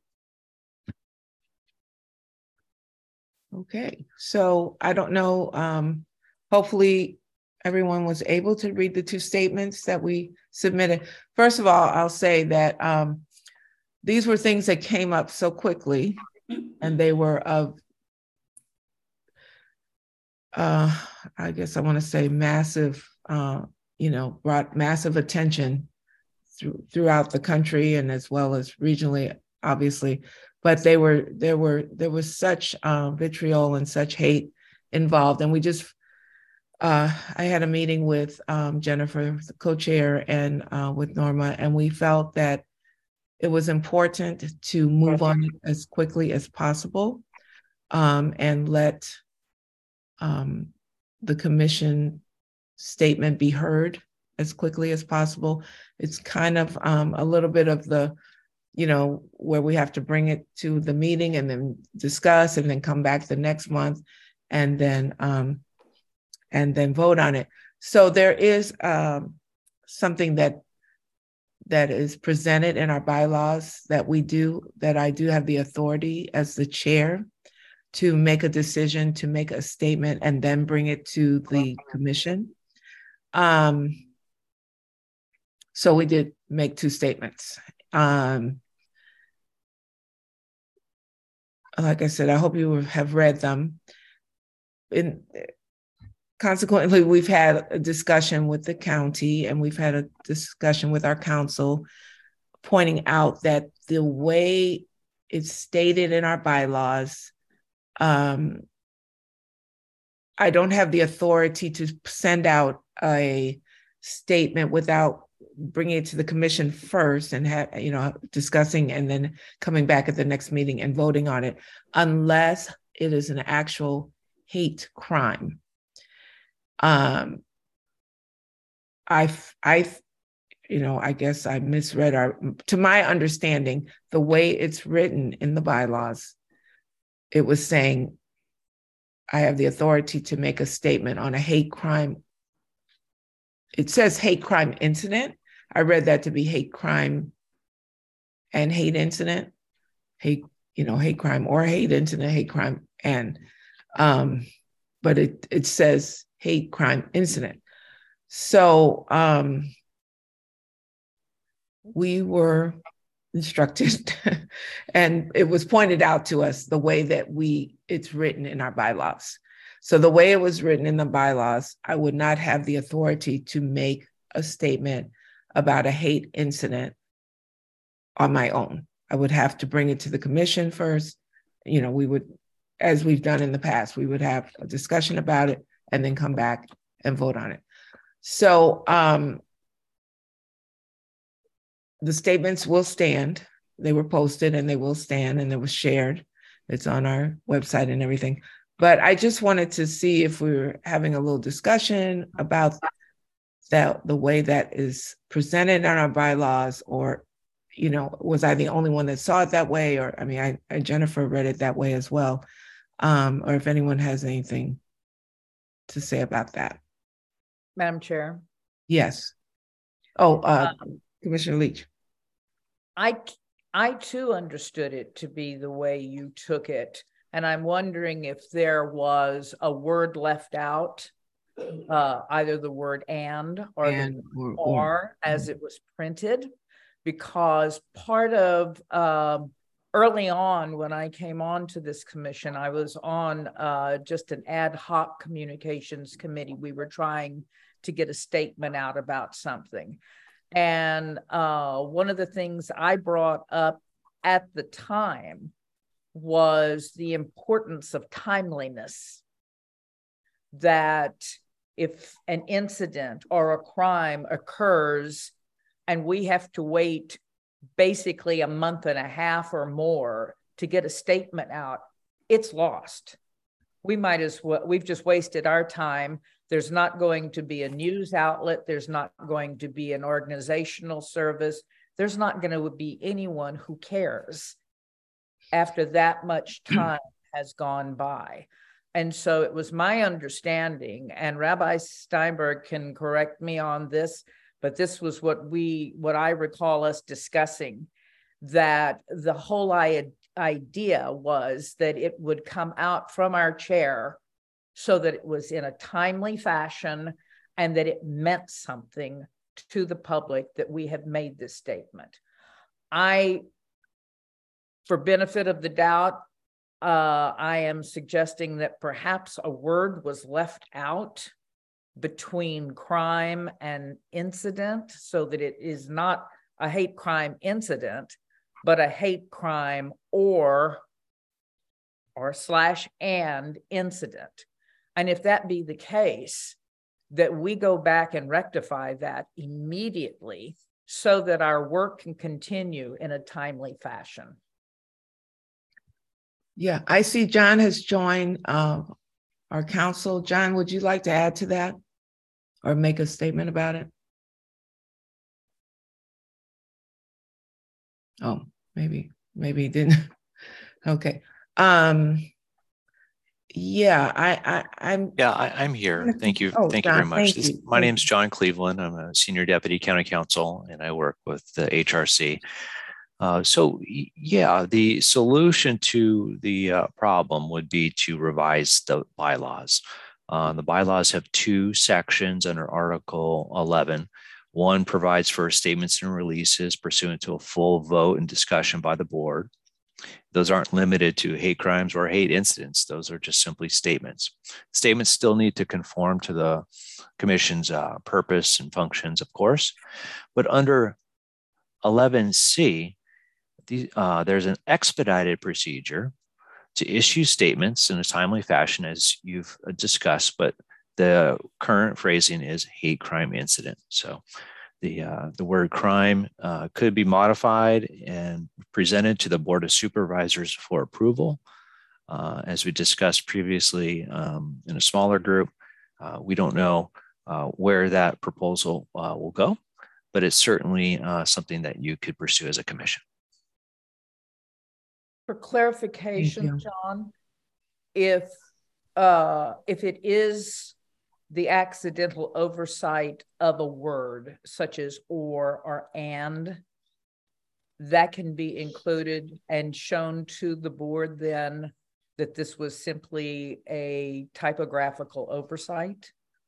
Okay, so I don't know. Hopefully everyone was able to read the 2 statements that we submitted. First of all, I'll say that these were things that came up so quickly, and they were of, I guess I want to say massive, brought massive attention throughout the country and as well as regionally, obviously. But there was such vitriol and such hate involved, and we just. I had a meeting with Jennifer, the co-chair, and with Norma, and we felt that it was important to move on as quickly as possible and let the commission statement be heard as quickly as possible. It's kind of a little bit of the, where we have to bring it to the meeting and then discuss and then come back the next month and then vote on it. So there is something that is presented in our bylaws that I do have the authority as the chair to make a decision, to make a statement, and then bring it to the commission. So we did make 2 statements. Like I said, I hope you have read them. Consequently, we've had a discussion with the county and we've had a discussion with our council pointing out that the way it's stated in our bylaws, I don't have the authority to send out a statement without bringing it to the commission first and discussing and then coming back at the next meeting and voting on it, unless it is an actual hate crime. I guess I misread to my understanding, the way it's written in the bylaws, it was saying I have the authority to make a statement on a hate crime. It says hate crime incident. I read that to be hate crime and hate incident, hate crime or hate incident, hate crime and, but it says hate crime incident. So we were instructed and it was pointed out to us the way that it's written in our bylaws. So the way it was written in the bylaws, I would not have the authority to make a statement about a hate incident on my own. I would have to bring it to the commission first. We would, as we've done in the past, we would have a discussion about it and then come back and vote on it. So the statements will stand. They were posted and they will stand and it was shared. It's on our website and everything. But I just wanted to see if we were having a little discussion about that, the way that is presented in our bylaws, or, was I the only one that saw it that way? Or, Jennifer read it that way as well. Or if anyone has anything to say about that. Madam Chair. Yes. Commissioner Leach. I too understood it to be the way you took it. And I'm wondering if there was a word left out, either the word and or the or as it was printed, because part of early on when I came on to this commission, I was on just an ad hoc communications committee. We were trying to get a statement out about something. And one of the things I brought up at the time was the importance of timeliness, that if an incident or a crime occurs and we have to wait basically a month and a half or more to get a statement out, it's lost. We've just wasted our time. There's not going to be a news outlet. There's not going to be an organizational service. There's not going to be anyone who cares after that much time has gone by. And so it was my understanding, and Rabbi Steinberg can correct me on this, but this was what I recall us discussing, that the whole idea was that it would come out from our chair so that it was in a timely fashion and that it meant something to the public that we have made this statement. For benefit of the doubt, I am suggesting that perhaps a word was left out between crime and incident, so that it is not a hate crime incident, but a hate crime or / and incident. And if that be the case, that we go back and rectify that immediately so that our work can continue in a timely fashion. Yeah, I see John has joined our council. John, would you like to add to that or make a statement about it? Oh, maybe he didn't. Okay. Yeah, I'm here. Thank you. Thank you very much. My name is John Cleveland. I'm a senior deputy county counsel, and I work with the HRC. The solution to the problem would be to revise the bylaws. The bylaws have 2 sections under Article 11. One provides for statements and releases pursuant to a full vote and discussion by the board. Those aren't limited to hate crimes or hate incidents. Those are just simply statements. Statements still need to conform to the commission's purpose and functions, of course. But under 11C, there's an expedited procedure to issue statements in a timely fashion, as you've discussed, but the current phrasing is hate crime incident. So the word crime could be modified and presented to the Board of Supervisors for approval. As we discussed previously in a smaller group, we don't know where that proposal will go, but it's certainly something that you could pursue as a commission. For clarification, John, if it is the accidental oversight of a word such as or and, that can be included and shown to the board then that this was simply a typographical oversight?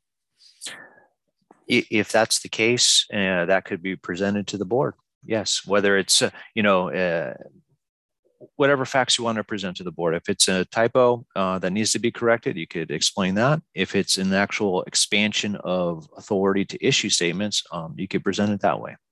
If that's the case, that could be presented to the board. Yes, whether it's, whatever facts you want to present to the board. If it's a typo that needs to be corrected, you could explain that. If it's an actual expansion of authority to issue statements, you could present it that way.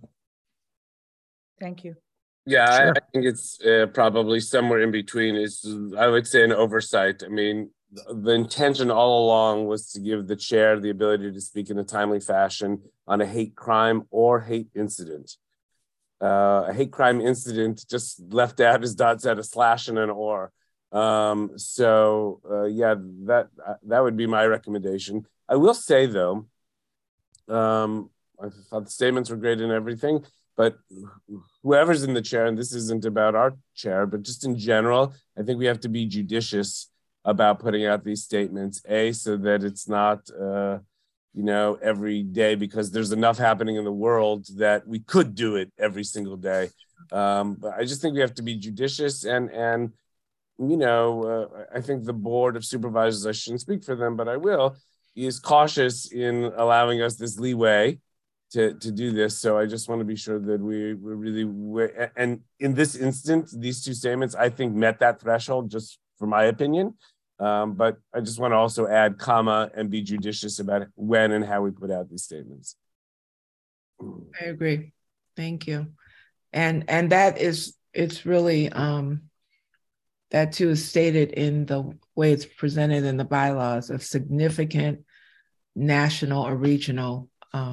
Thank you. Yeah, sure. I think it's probably somewhere in between. I would say an oversight. I mean, the intention all along was to give the chair the ability to speak in a timely fashion on a hate crime or hate incident. A hate crime incident just left out as Dot said, a slash and an or. That would be my recommendation. I will say though, I thought the statements were great and everything, but whoever's in the chair, and this isn't about our chair, but just in general, I think we have to be judicious about putting out these statements, so that it's not, every day, because there's enough happening in the world that we could do it every single day. But I just think we have to be judicious and I think the Board of Supervisors, I shouldn't speak for them, but I will, is cautious in allowing us this leeway to do this. So I just want to be sure that we're really, and in this instance, these 2 statements, I think met that threshold, just for my opinion. But I just want to also add comma and be judicious about when and how we put out these statements. I agree. Thank you. And that is, it's really, that too is stated in the way it's presented in the bylaws of significant national or regional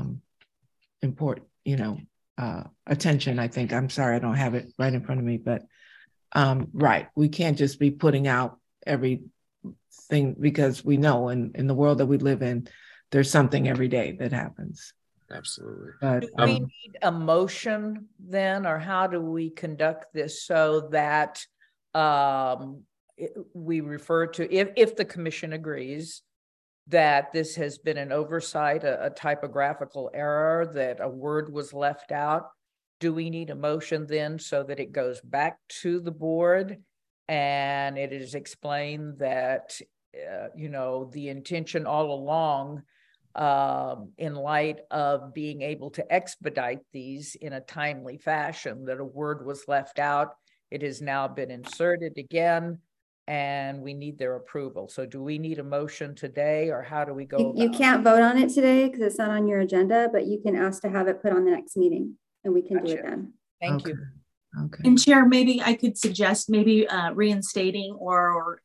attention, I think. I'm sorry, I don't have it right in front of me, but right. We can't just be putting out everything, because we know in the world that we live in, there's something every day that happens. Absolutely. But, do we need a motion then, or how do we conduct this so that we refer to, if the commission agrees that this has been an oversight, a typographical error, that a word was left out, do we need a motion then so that it goes back to the board and it is explained that, the intention all along, in light of being able to expedite these in a timely fashion, that a word was left out, it has now been inserted again, and we need their approval. So do we need a motion today, or how do we go? You can't vote on it today because it's not on your agenda, but you can ask to have it put on the next meeting and we can do it then. Thank you. Okay. And Chair, maybe I could suggest reinstating or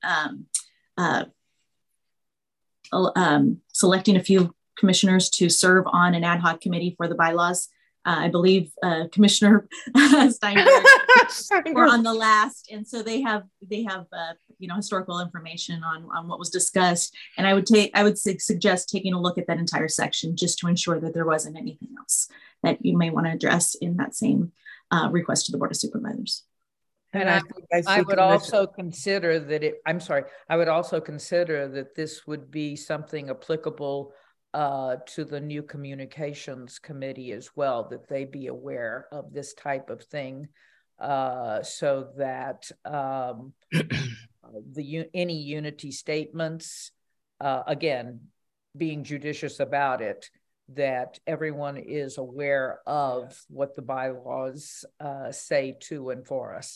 selecting a few commissioners to serve on an ad hoc committee for the bylaws. I believe Commissioner Steinberg were on the last, and so they have historical information on what was discussed. And I would suggest taking a look at that entire section just to ensure that there wasn't anything else that you may want to address in that same request to the Board of Supervisors. And I would also consider that I would also consider that this would be something applicable to the new communications committee as well, that they be aware of this type of thing, so that any unity statements, again, being judicious about it, that everyone is aware of what the bylaws say to and for us.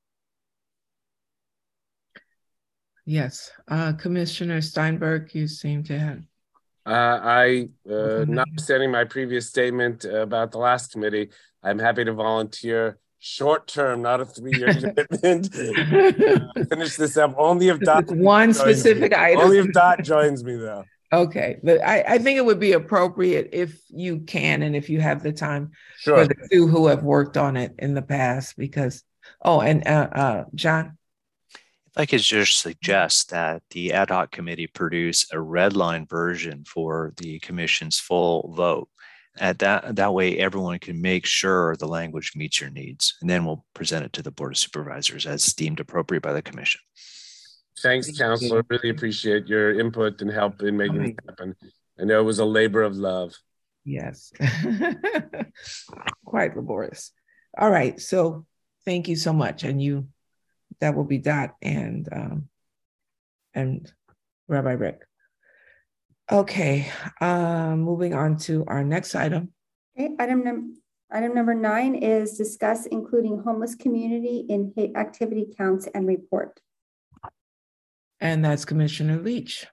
Yes, Commissioner Steinberg, you seem to have. Notwithstanding my previous statement about the last committee, I'm happy to volunteer short-term, not a 3-year commitment. Finish this up only if Dot one specific item. Only if Dot joins me, though. Okay, but I think it would be appropriate if you can and if you have the time for the two who have worked on it in the past, because John. If I could just suggest that the ad hoc committee produce a red line version for the commission's full vote. That way everyone can make sure the language meets your needs, and then we'll present it to the Board of Supervisors as deemed appropriate by the commission. Thanks, Counselor. Really appreciate your input and help in making it happen. I know it was a labor of love. Yes, quite laborious. All right, so thank you so much, and that will be Dot and Rabbi Rick. Okay, moving on to our next item. Okay, item number 9 is discuss including homeless community in hate activity counts and report. And that's Commissioner Leach.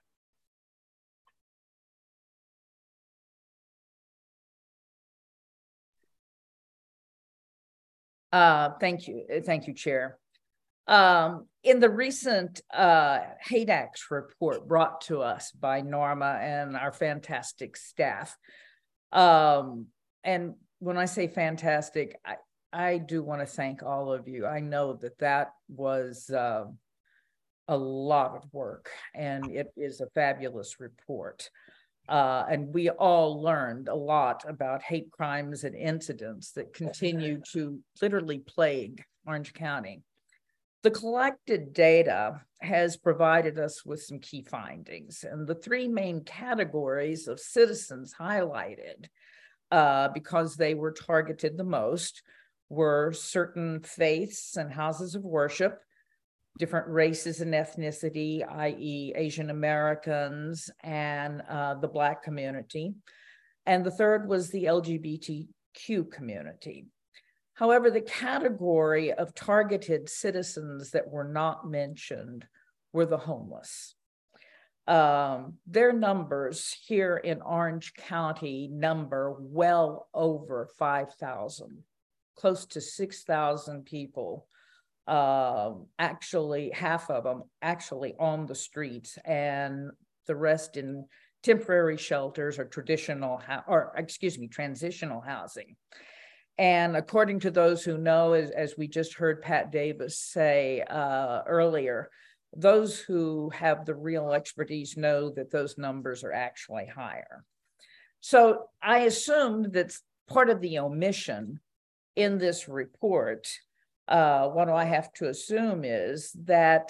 Thank you, Chair. In the recent Hate Acts report brought to us by Norma and our fantastic staff, and when I say fantastic, I do want to thank all of you. I know that was a lot of work, and it is a fabulous report. And we all learned a lot about hate crimes and incidents that continue to literally plague Orange County. The collected data has provided us with some key findings, and the 3 main categories of citizens highlighted, because they were targeted the most, were certain faiths and houses of worship, different races and ethnicity, i.e. Asian Americans and the Black community. And the third was the LGBTQ community. However, the category of targeted citizens that were not mentioned were the homeless. Their numbers here in Orange County number well over 5,000, close to 6,000 people. Actually, half of them actually on the streets, and the rest in temporary shelters or transitional housing. And according to those who know, as we just heard Pat Davis say earlier, those who have the real expertise know that those numbers are actually higher. So I assumed that part of the omission in this report, what I have to assume is that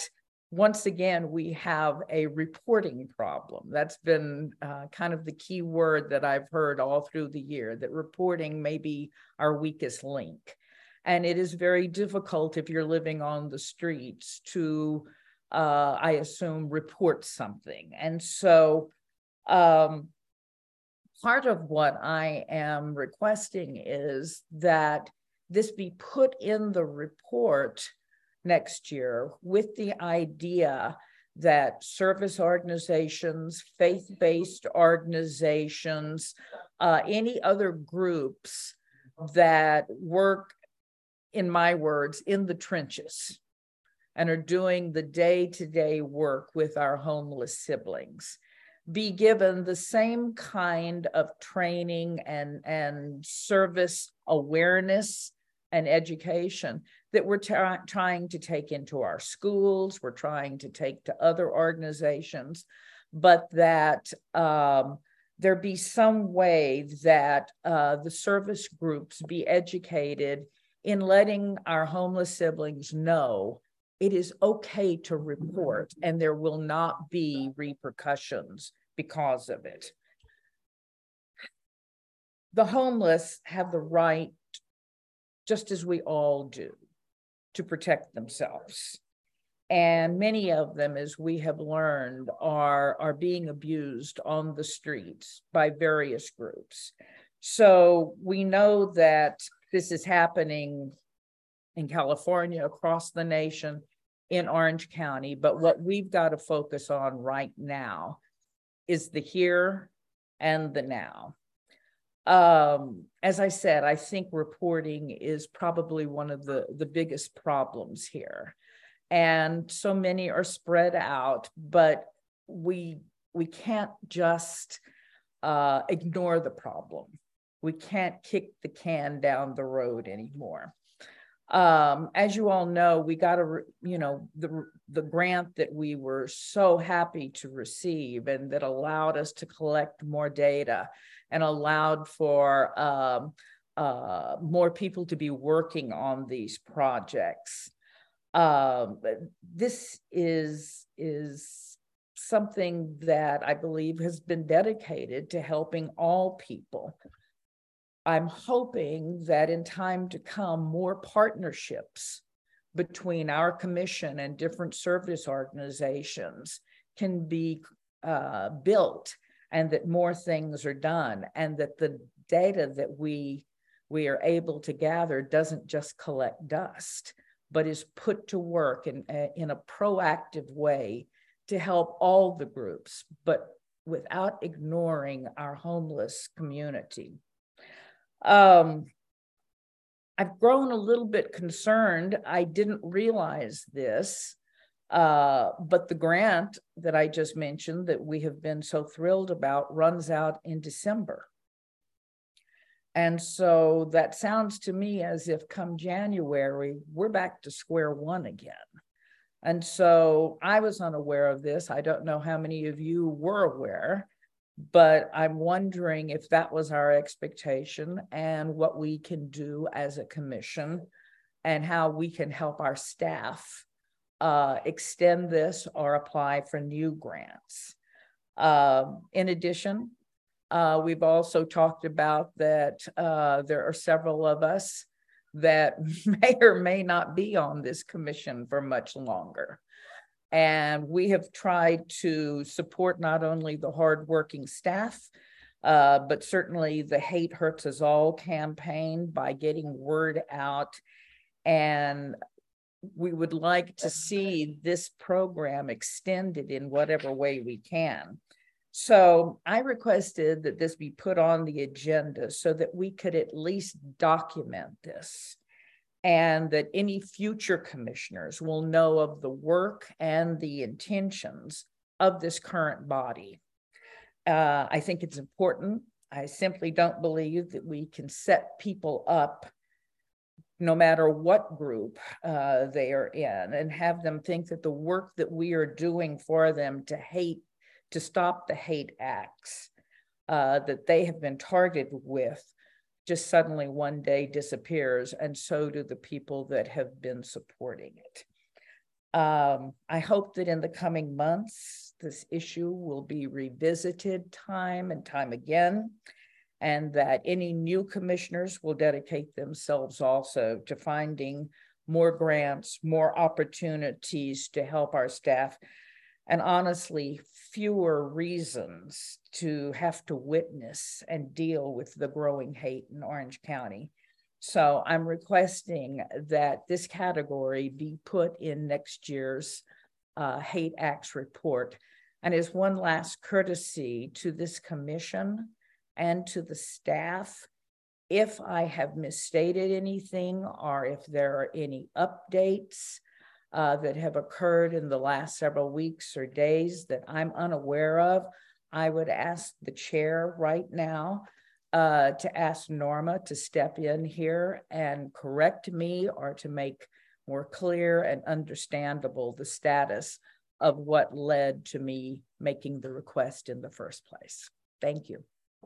once again, we have a reporting problem. That's been kind of the key word that I've heard all through the year, that reporting may be our weakest link. And it is very difficult if you're living on the streets to, I assume, report something. And so part of what I am requesting is that this be put in the report next year with the idea that service organizations, faith-based organizations, any other groups that work, in my words, in the trenches and are doing the day-to-day work with our homeless siblings, be given the same kind of training and service awareness and education that we're trying to take into our schools, we're trying to take to other organizations, but that there be some way that the service groups be educated in letting our homeless siblings know it is okay to report and there will not be repercussions because of it. The homeless have the right, just as we all do, to protect themselves. And many of them, as we have learned, are being abused on the streets by various groups. So we know that this is happening in California, across the nation, in Orange County. But what we've got to focus on right now is the here and the now. As I said, I think reporting is probably one of the biggest problems here. And so many are spread out, but we can't just ignore the problem. We can't kick the can down the road anymore. As you all know, we got the grant that we were so happy to receive and that allowed us to collect more data and allowed for more people to be working on these projects. This is something that I believe has been dedicated to helping all people. I'm hoping that in time to come, more partnerships between our commission and different service organizations can be built, and that more things are done, and that the data that we are able to gather doesn't just collect dust, but is put to work in a proactive way to help all the groups, but without ignoring our homeless community. I've grown a little bit concerned. I didn't realize this, but the grant that I just mentioned that we have been so thrilled about runs out in December. And so that sounds to me as if come January, we're back to square one again. And so I was unaware of this. I don't know how many of you were aware, but I'm wondering if that was our expectation and what we can do as a commission and how we can help our staff extend this or apply for new grants. In addition, we've also talked about that there are several of us that may or may not be on this commission for much longer. And we have tried to support not only the hardworking staff, but certainly the Hate Hurts Us All campaign by getting word out. And we would like to see this program extended in whatever way we can. So I requested that this be put on the agenda so that we could at least document this, and that any future commissioners will know of the work and the intentions of this current body. I think it's important. I simply don't believe that we can set people up, no matter what group they are in, and have them think that the work that we are doing for them to stop the hate acts that they have been targeted with just suddenly one day disappears, and so do the people that have been supporting it. I hope that in the coming months, this issue will be revisited time and time again, and that any new commissioners will dedicate themselves also to finding more grants, more opportunities to help our staff, and honestly, fewer reasons to have to witness and deal with the growing hate in Orange County. So I'm requesting that this category be put in next year's Hate Acts report. And as one last courtesy to this commission and to the staff, if I have misstated anything or if there are any updates that have occurred in the last several weeks or days that I'm unaware of, I would ask the chair right now to ask Norma to step in here and correct me or to make more clear and understandable the status of what led to me making the request in the first place. Thank you.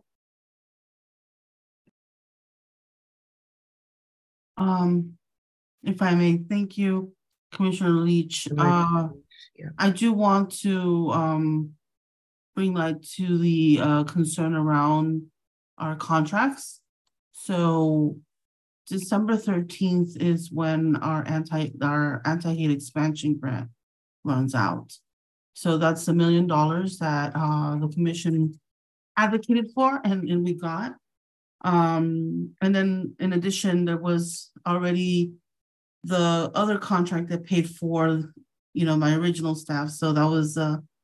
If I may, thank you, Commissioner Leach. I do want to bring light to the concern around our contracts. So December 13th is when our anti-hate expansion grant runs out. So that's $1 million that the commission advocated for and we got. And then in addition, there was already the other contract that paid for, my original staff. So that was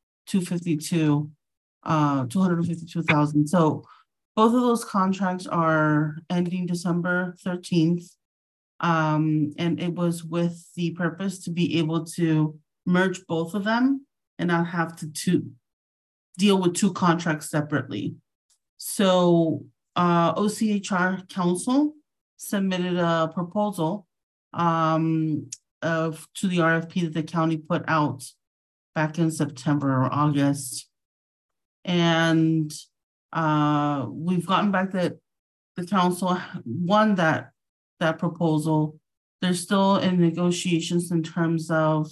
$252,000. So both of those contracts are ending December 13th. And it was with the purpose to be able to merge both of them and not have to deal with two contracts separately. So OCHR Council submitted a proposal to the RFP that the county put out back in September or August. And we've gotten back that the council won that proposal. They're still in negotiations in terms of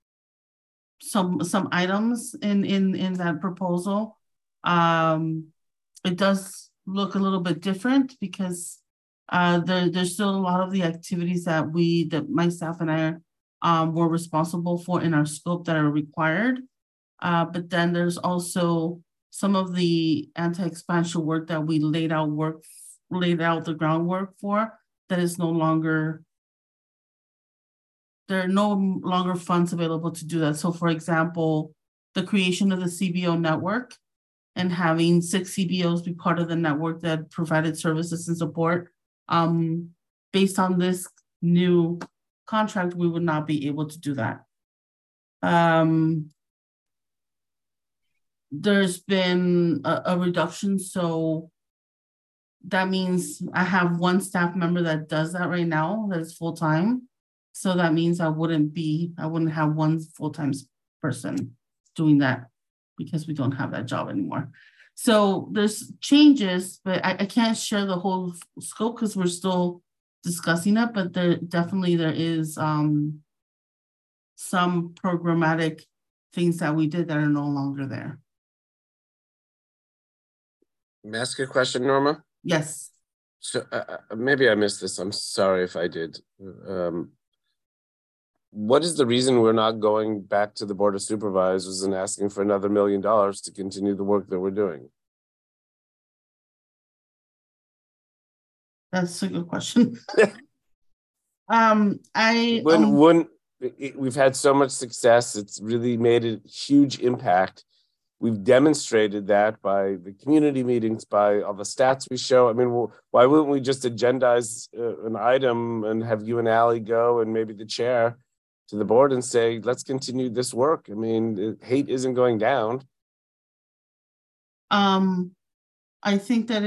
some items in that proposal. It does look a little bit different because there's still a lot of the activities that my staff and I were responsible for in our scope that are required. But then there's also some of the anti-expansion work that we laid out the groundwork for that is no longer, there are no longer funds available to do that. So for example, the creation of the CBO network and having 6 CBOs be part of the network that provided services and support. Based on this new contract, we would not be able to do that. There's been a reduction, so that means I have one staff member that does that right now that is full-time. So that means I wouldn't have one full-time person doing that because we don't have that job anymore. So there's changes, but I can't share the whole scope because we're still discussing it, but there is some programmatic things that we did that are no longer there. May I ask a question, Norma? Yes. So maybe I missed this. I'm sorry if I did. What is the reason we're not going back to the Board of Supervisors and asking for another $1 million to continue the work that we're doing? That's a good question. We've had so much success. It's really made a huge impact. We've demonstrated that by the community meetings, by all the stats we show. I mean, why wouldn't we just agendize an item and have you and Allie go and maybe the chair to the board and say, let's continue this work? I mean, hate isn't going down. I think that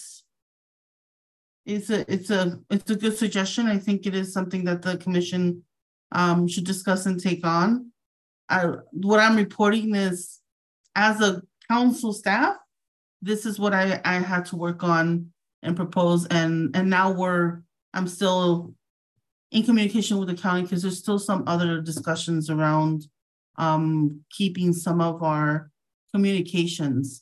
it's a good suggestion. I think it is something that the commission should discuss and take on. What I'm reporting is, as a council staff, this is what I had to work on and propose, and now I'm still in communication with the county because there's still some other discussions around keeping some of our communications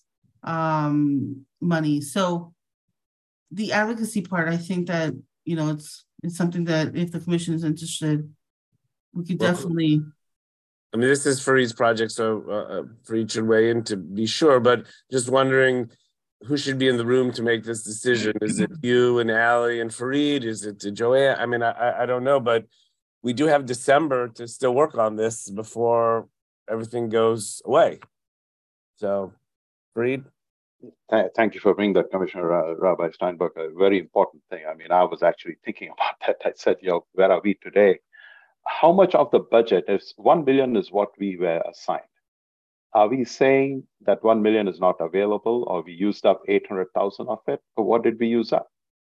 money. So the advocacy part, I think that, you know, it's something that if the commission is interested, we could definitely. I mean, this is Fareed's project, so Fareed should weigh in to be sure, but just wondering who should be in the room to make this decision. Is it you and Allie and Fareed? Is it Joanne? I mean, I don't know, but we do have December to still work on this before everything goes away. So, Fareed? Thank you for bringing that, Commissioner Rabbi Steinberg, a very important thing. I mean, I was actually thinking about that. I said, you know, where are we today? How much of the budget is 1 billion is what we were assigned? Are we saying that 1 million is not available, or we used up 800,000 of it? Or what did we use up?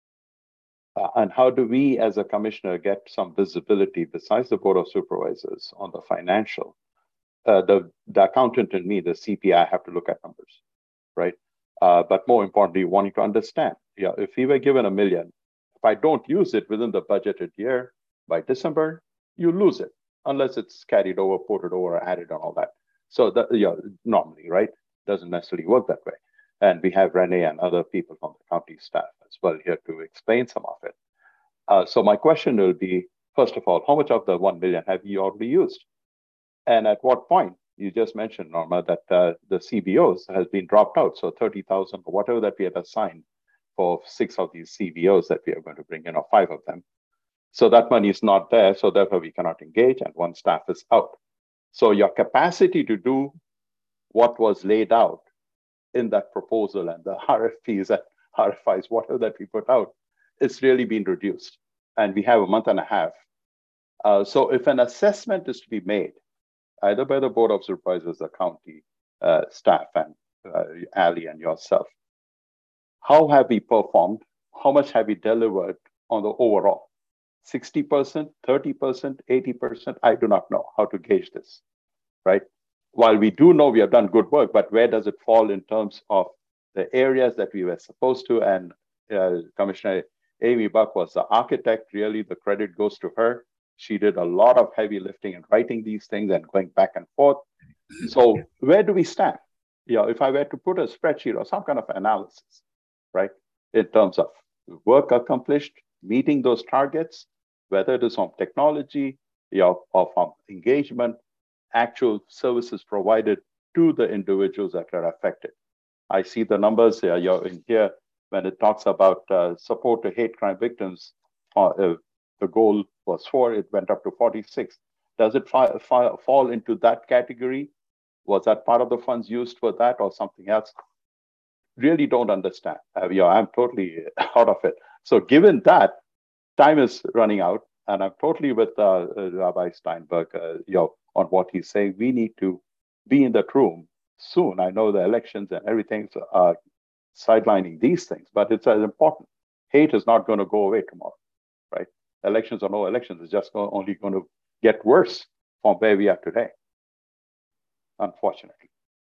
And how do we as a commissioner get some visibility besides the Board of Supervisors on the financial? The accountant and me, the CPI, have to look at numbers, right? But more importantly, wanting to understand, yeah, if we were given 1 million, if I don't use it within the budgeted year by December, you lose it unless it's carried over, ported over, or added and all that. So that, yeah, normally, right? Doesn't necessarily work that way. And we have Renee and other people from the county staff as well here to explain some of it. So my question will be, first of all, how much of the 1 million have you already used? And at what point? You just mentioned, Norma, that the CBOs has been dropped out. So 30,000 or whatever that we had assigned for 6 of these CBOs that we are going to bring in, or 5 of them. So that money is not there. So therefore we cannot engage, and 1 staff is out. So your capacity to do what was laid out in that proposal and the RFPs and RFIs, whatever that we put out, it's really been reduced. And we have a month and a half. So if an assessment is to be made, either by the Board of Supervisors, the county staff, and Ali and yourself, how have we performed? How much have we delivered on the overall? 60%, 30%, 80%? I do not know how to gauge this, right? While we do know we have done good work, but where does it fall in terms of the areas that we were supposed to? And Commissioner Amy Buck was the architect. Really, the credit goes to her. She did a lot of heavy lifting and writing these things and going back and forth. So where do we stand? You know, if I were to put a spreadsheet or some kind of analysis, right, in terms of work accomplished, meeting those targets, whether it is from technology, you know, or from engagement, actual services provided to the individuals that are affected. I see the numbers here, you're in here when it talks about support to hate crime victims. The goal was 4, it went up to 46. Does it fall into that category? Was that part of the funds used for that or something else? Really don't understand. I'm totally out of it. So given that, time is running out, and I'm totally with Rabbi Steinberg on what he's saying. We need to be in that room soon. I know the elections and everything's sidelining these things, but it's as important. Hate is not going to go away tomorrow, right? Elections or no elections is just only going to get worse from where we are today, unfortunately.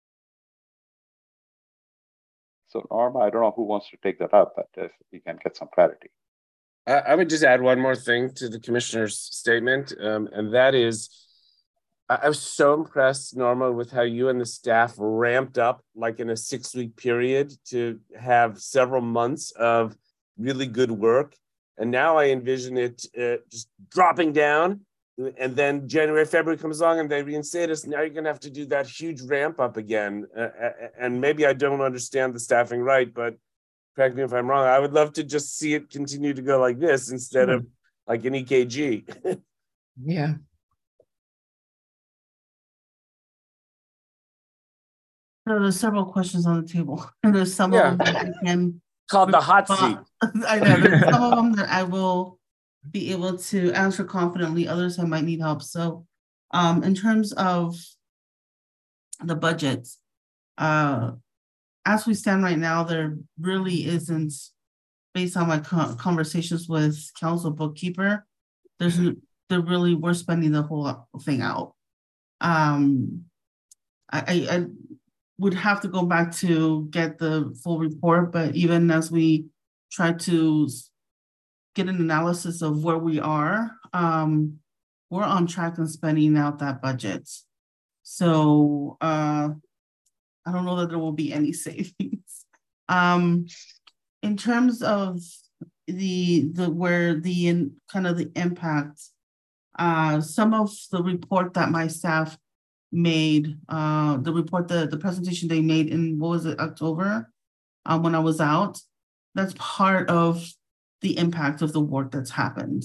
So Norma, I don't know who wants to take that up, but if we can get some clarity. I would just add one more thing to the commissioner's statement, and that is, I was so impressed, Norma, with how you and the staff ramped up like in a 6-week period to have several months of really good work. And now I envision it just dropping down, and then January, February comes along and they reinstate us. Now you're going to have to do that huge ramp up again. And maybe I don't understand the staffing right, but correct me if I'm wrong. I would love to just see it continue to go like this instead of like an EKG. Yeah. So there's several questions on the table. And there's some of them that we can called the hot seat. I know there's some of them that I will be able to answer confidently. Others I might need help. So in terms of the budget, as we stand right now, there really isn't, based on my conversations with council bookkeeper, we're spending the whole thing out. I would have to go back to get the full report, but even as we try to get an analysis of where we are, we're on track and spending out that budget. So I don't know that there will be any savings. In terms of the impact, some of the report that my staff made, the presentation they made in, what was it, October, when I was out, that's part of the impact of the work that's happened.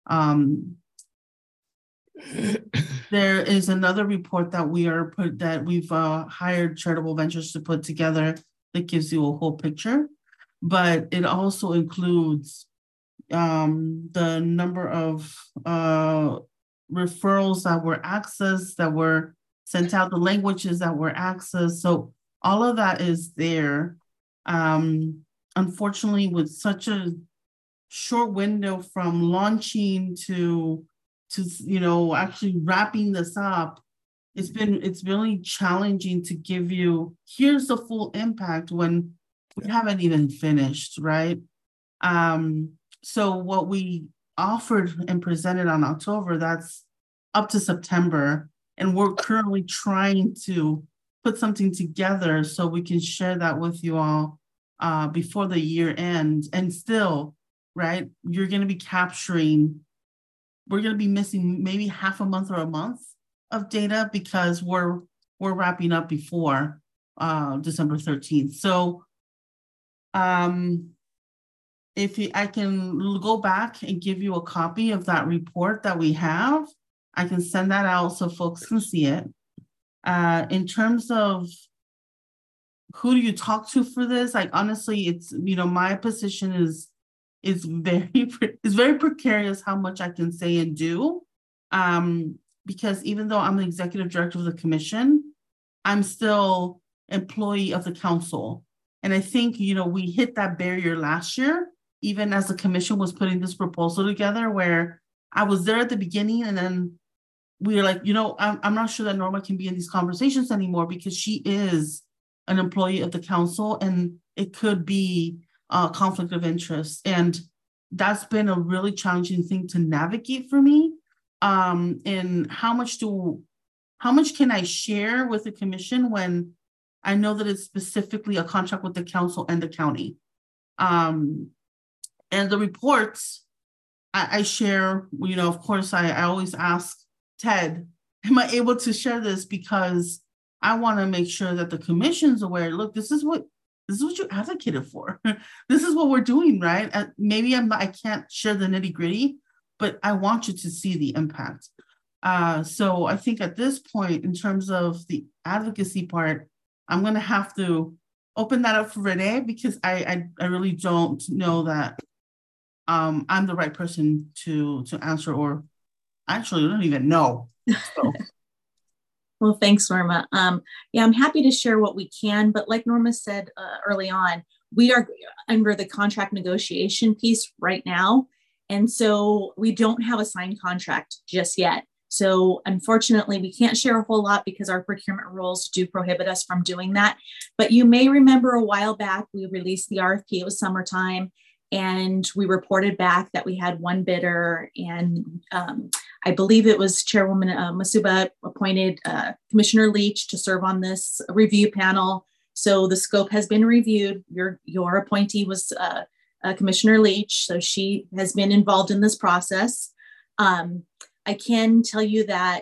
There is another report that we've hired Charitable Ventures to put together that gives you a whole picture, but it also includes the number of referrals that were accessed, that were sent out, the languages that were accessed. So all of that is there. Unfortunately, with such a short window from launching to actually wrapping this up, it's really challenging to give you, here's the full impact when we haven't even finished, right? So what we offered and presented on October, that's up to September, and we're currently trying to put something together so we can share that with you all before the year ends. And still, right, you're going to be capturing, we're going to be missing maybe half a month or a month of data because we're wrapping up before December 13th. So I can go back and give you a copy of that report that we have, I can send that out so folks can see it. In terms of who do you talk to for this, like honestly, it's, my position is very precarious how much I can say and do, because even though I'm the executive director of the commission, I'm still employee of the council. And I think, we hit that barrier last year, even as the commission was putting this proposal together, where I was there at the beginning and then we were like, I'm not sure that Norma can be in these conversations anymore because she is an employee of the council and it could be a conflict of interest. And that's been a really challenging thing to navigate for me. And how much can I share with the commission when I know that it's specifically a contract with the council and the county? And the reports I share, of course, I always ask Ted, am I able to share this? Because I want to make sure that the commission's aware, look, this is what you advocated for. This is what we're doing, right? Maybe I can't share the nitty gritty, but I want you to see the impact. So I think at this point, in terms of the advocacy part, I'm going to have to open that up for Renee because I really don't know that I'm the right person to answer, or actually I don't even know. So. Well, thanks, Norma. Yeah, I'm happy to share what we can, but like Norma said early on, we are under the contract negotiation piece right now. And so we don't have a signed contract just yet. So unfortunately, we can't share a whole lot because our procurement rules do prohibit us from doing that. But you may remember a while back, we released the RFP, it was summertime, and we reported back that we had one bidder, and I believe it was Chairwoman Masuba appointed Commissioner Leach to serve on this review panel. So the scope has been reviewed. Your appointee was Commissioner Leach, so she has been involved in this process. I can tell you that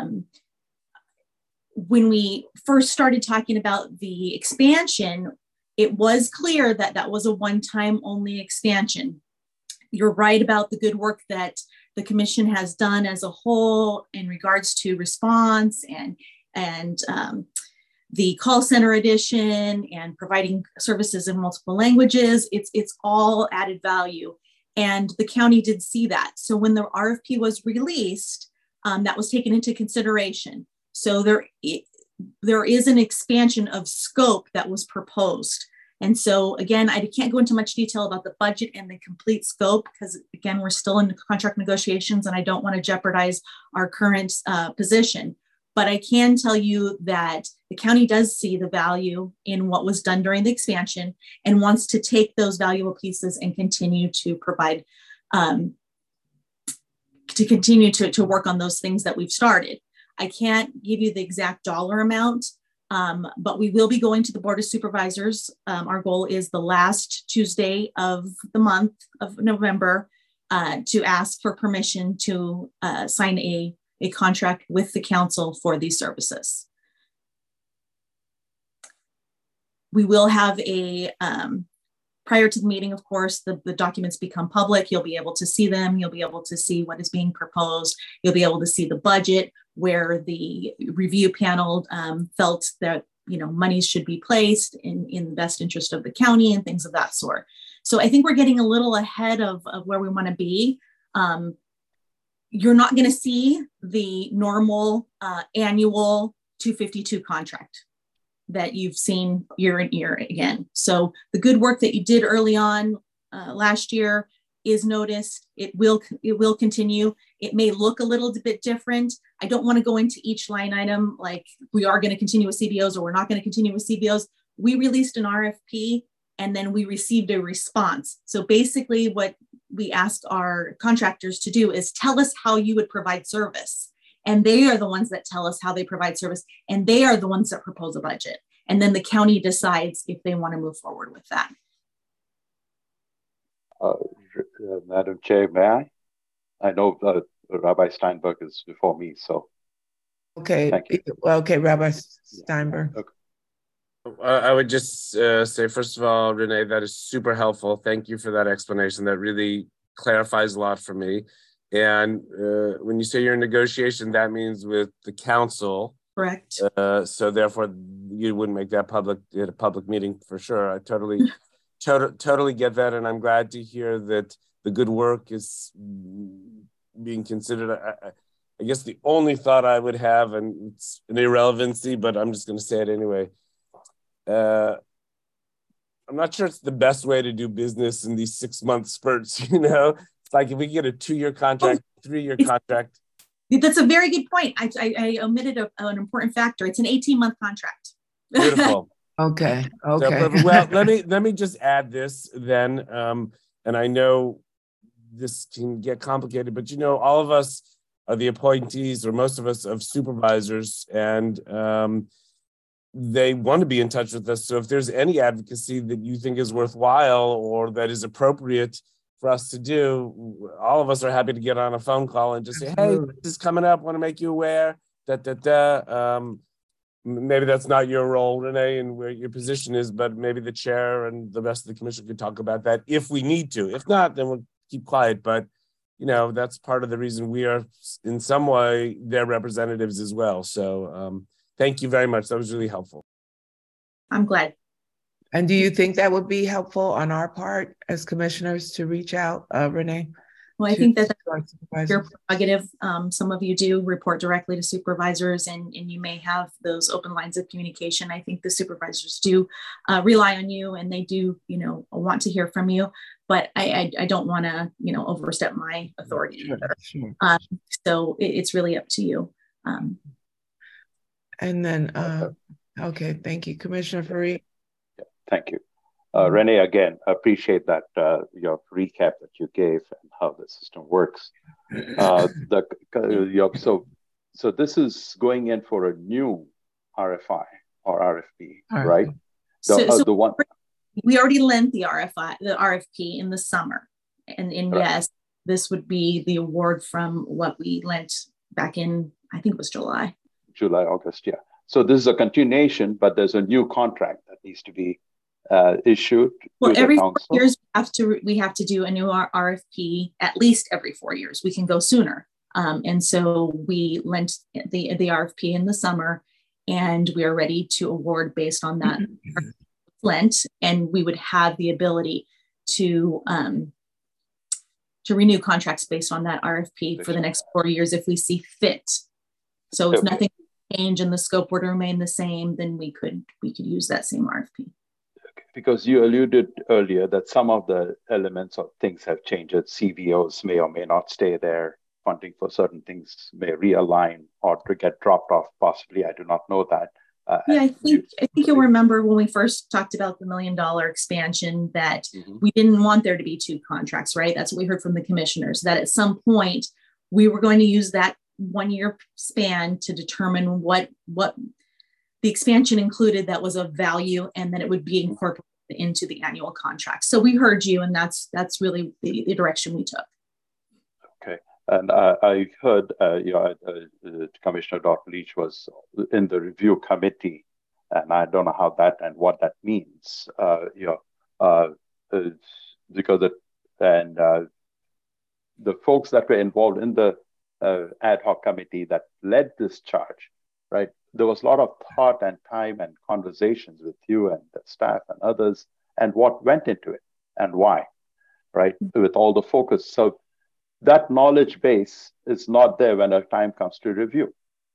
when we first started talking about the expansion, it was clear that that was a one-time only expansion. You're right about the good work that the commission has done as a whole in regards to response and the call center edition and providing services in multiple languages. It's all added value. And the county did see that. So when the RFP was released, that was taken into consideration. So there is an expansion of scope that was proposed. And so again, I can't go into much detail about the budget and the complete scope because again, we're still in contract negotiations and I don't want to jeopardize our current position. But I can tell you that the county does see the value in what was done during the expansion and wants to take those valuable pieces and continue to provide to continue to work on those things that we've started. I can't give you the exact dollar amount, but we will be going to the Board of Supervisors. Our goal is the last Tuesday of the month of November to ask for permission to sign a contract with the council for these services. We will have prior to the meeting, of course, the documents become public. You'll be able to see them. You'll be able to see what is being proposed. You'll be able to see the budget, where the review panel felt that monies should be placed in the best interest of the county and things of that sort. So I think we're getting a little ahead of where we want to be. You're not going to see the normal annual 252 contract that you've seen year in year again. So the good work that you did early on last year is noticed. It will continue. It may look a little bit different. I don't want to go into each line item like we are going to continue with CBOs or we're not going to continue with CBOs. We released an RFP and then we received a response. So basically what we asked our contractors to do is tell us how you would provide service. And they are the ones that tell us how they provide service. And they are the ones that propose a budget. And then the county decides if they want to move forward with that. Madam Chair, may I? I know Rabbi Steinberg is before me, so. Okay. Thank you. Okay, Rabbi Steinberg. Okay. I would just say, first of all, Renee, that is super helpful. Thank you for that explanation. That really clarifies a lot for me. And when you say you're in negotiation, that means with the council. Correct. So therefore, you wouldn't make that public at a public meeting for sure. I totally get that. And I'm glad to hear that the good work is being considered. I guess the only thought I would have, and it's an irrelevancy, but I'm just going to say it anyway. I'm not sure it's the best way to do business in these 6-month spurts, It's like if we get a 2-year contract, 3-year contract. That's a very good point. I omitted an important factor. It's an 18-month contract. Beautiful. Okay. So, well, let me just add this then. And I know this can get complicated, but all of us are the appointees, or most of us, of supervisors, and they want to be in touch with us. So if there's any advocacy that you think is worthwhile or that is appropriate for us to do, all of us are happy to get on a phone call and just say, hey, this is coming up, want to make you aware, maybe that's not your role, Renee, and where your position is, but maybe the chair and the rest of the commission could talk about that if we need to. If not, then we'll keep quiet. But, that's part of the reason we are in some way their representatives as well. So thank you very much. That was really helpful. I'm glad. And do you think that would be helpful on our part as commissioners to reach out, Renee? Well, I think that's your prerogative. Some of you do report directly to supervisors, and you may have those open lines of communication. I think the supervisors do rely on you, and they do, want to hear from you. But I don't want to, overstep my authority either. Sure. So it's really up to you. And then, okay, thank you, Commissioner Fareed. Thank you. Renee, again, appreciate that your recap that you gave and how the system works. So this is going in for a new RFI or RFP, right? The one we already lent the RFP in the summer, and yes, this would be the award from what we lent back in, I think it was July, August, yeah. So this is a continuation, but there's a new contract that needs to be issued. Well, every 4 years we have to do a new RFP at least every 4 years. We can go sooner, and so we lent the RFP in the summer, and we are ready to award based on that lent, and we would have the ability to renew contracts based on that RFP for the next 4 years if we see fit. So if nothing change and the scope were to remain the same, then we could use that same RFP. Because you alluded earlier that some of the elements of things have changed. CBOs may or may not stay there. Funding for certain things may realign or to get dropped off, possibly. I do not know that. Yeah, I think you'll remember when we first talked about the $1 million expansion that we didn't want there to be 2 contracts, right? That's what we heard from the commissioners, that at some point we were going to use that 1-year span to determine what the expansion included that was of value, and then it would be incorporated into the annual contract. So we heard you, and that's really the direction we took. Okay. And I heard, Commissioner Dr. Leach was in the review committee, and I don't know how that and what that means. Because the folks that were involved in the ad hoc committee that led this charge, right? There was a lot of thought and time and conversations with you and the staff and others, and what went into it and why, right? With all the focus. So that knowledge base is not there when a time comes to review.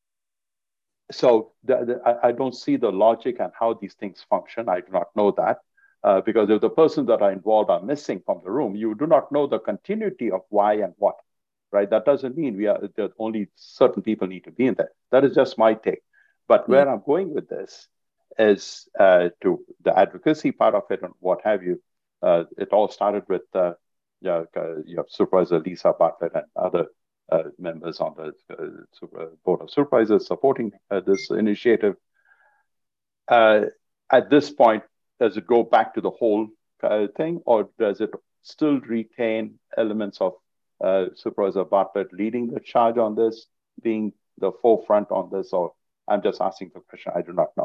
So I don't see the logic and how these things function. I do not know that because if the persons that are involved are missing from the room, you do not know the continuity of why and what, right? That doesn't mean that only certain people need to be in there. That is just my take. But where I'm going with this is to the advocacy part of it and what have you. It all started with Supervisor Lisa Bartlett and other members on the Board of Supervisors supporting this initiative. At this point, does it go back to the whole thing, or does it still retain elements of Supervisor Bartlett leading the charge on this, being the forefront on this, or I'm just asking the question, I do not know.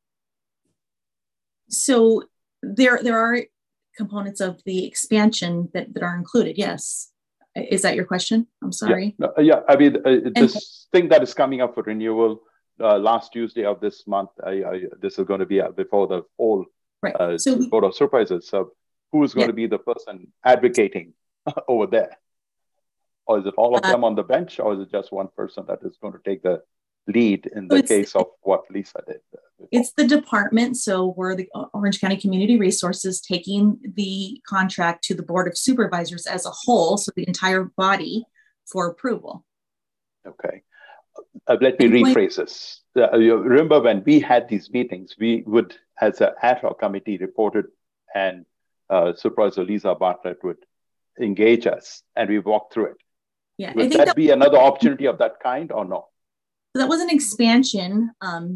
So there are components of the expansion that are included, yes. Is that your question? I'm sorry. I mean, this thing that is coming up for renewal last Tuesday of this month, this is going to be before the whole Board of Supervisors. So who is going to be the person advocating over there? Or is it all of them on the bench, or is it just one person that is going to take the lead in the case of what Lisa did? It's the department. So we're the Orange County Community Resources taking the contract to the Board of Supervisors as a whole, so the entire body, for approval. Okay. Let me rephrase this. You remember when we had these meetings, we would, as an ad hoc committee, reported, and Supervisor Lisa Bartlett would engage us, and we walked through it. Yeah, Would that be another opportunity of that kind, or no? So that was an expansion.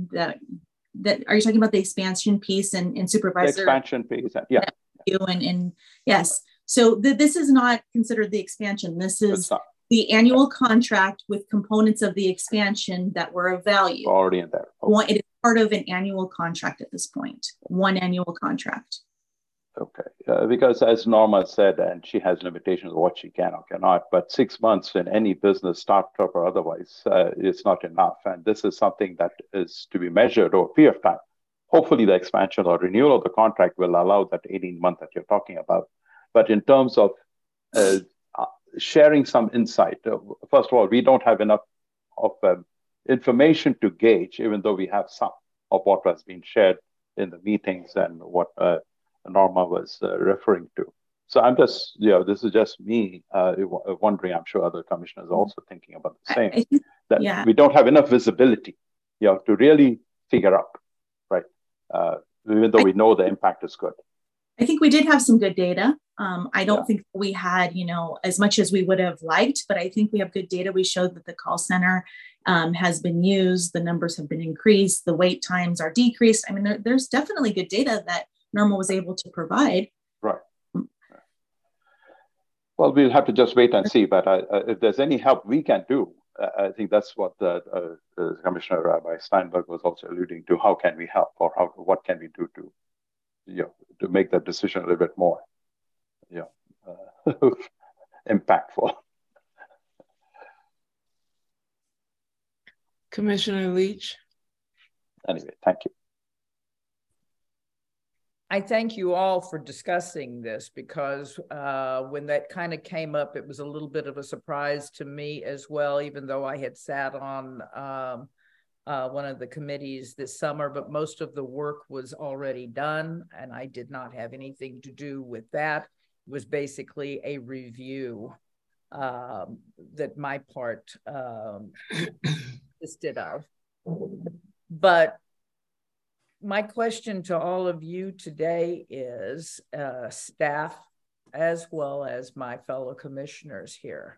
That are you talking about the expansion piece and supervisor? The expansion piece, yeah. And yes. So this is not considered the expansion. This is the annual contract with components of the expansion that were of value. Already in there. Okay. It is part of an annual contract at this point. One annual contract. Okay, because as Norma said, and she has limitations of what she can or cannot, but 6 months in any business, startup or otherwise, it's not enough. And this is something that is to be measured over a period of time. Hopefully the expansion or renewal of the contract will allow that 18 months that you're talking about. But in terms of sharing some insight, first of all, we don't have enough of information to gauge, even though we have some of what has been shared in the meetings and what Norma was referring to. So I'm just, this is just me wondering, I'm sure other commissioners are also thinking about the same, we don't have enough visibility, to really figure out, right? Even though we know the impact is good. I think we did have some good data. I don't think we had, as much as we would have liked, but I think we have good data. We showed that the call center has been used, the numbers have been increased, the wait times are decreased. I mean, there's definitely good data that Norma was able to provide. Right. Well, we'll have to just wait and see. But if there's any help we can do, I think that's what the Commissioner Rabbi Steinberg was also alluding to. How can we help, or what can we do to make that decision a little bit more, impactful? Commissioner Leach. Anyway, thank you. I thank you all for discussing this, because when that kind of came up, it was a little bit of a surprise to me as well, even though I had sat on one of the committees this summer, but most of the work was already done and I did not have anything to do with that. It was basically a review that my part consisted of. But my question to all of you today is, staff, as well as my fellow commissioners here,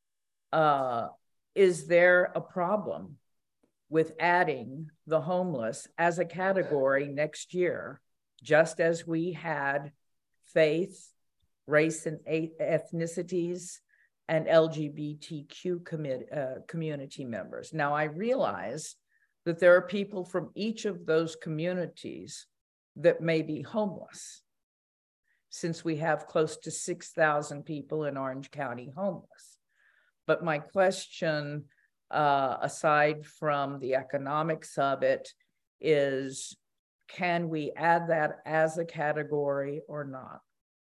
is there a problem with adding the homeless as a category next year, just as we had faith, race and ethnicities, and LGBTQ community members? Now, I realize that there are people from each of those communities that may be homeless, since we have close to 6,000 people in Orange County homeless. But my question, aside from the economics of it, is can we add that as a category or not?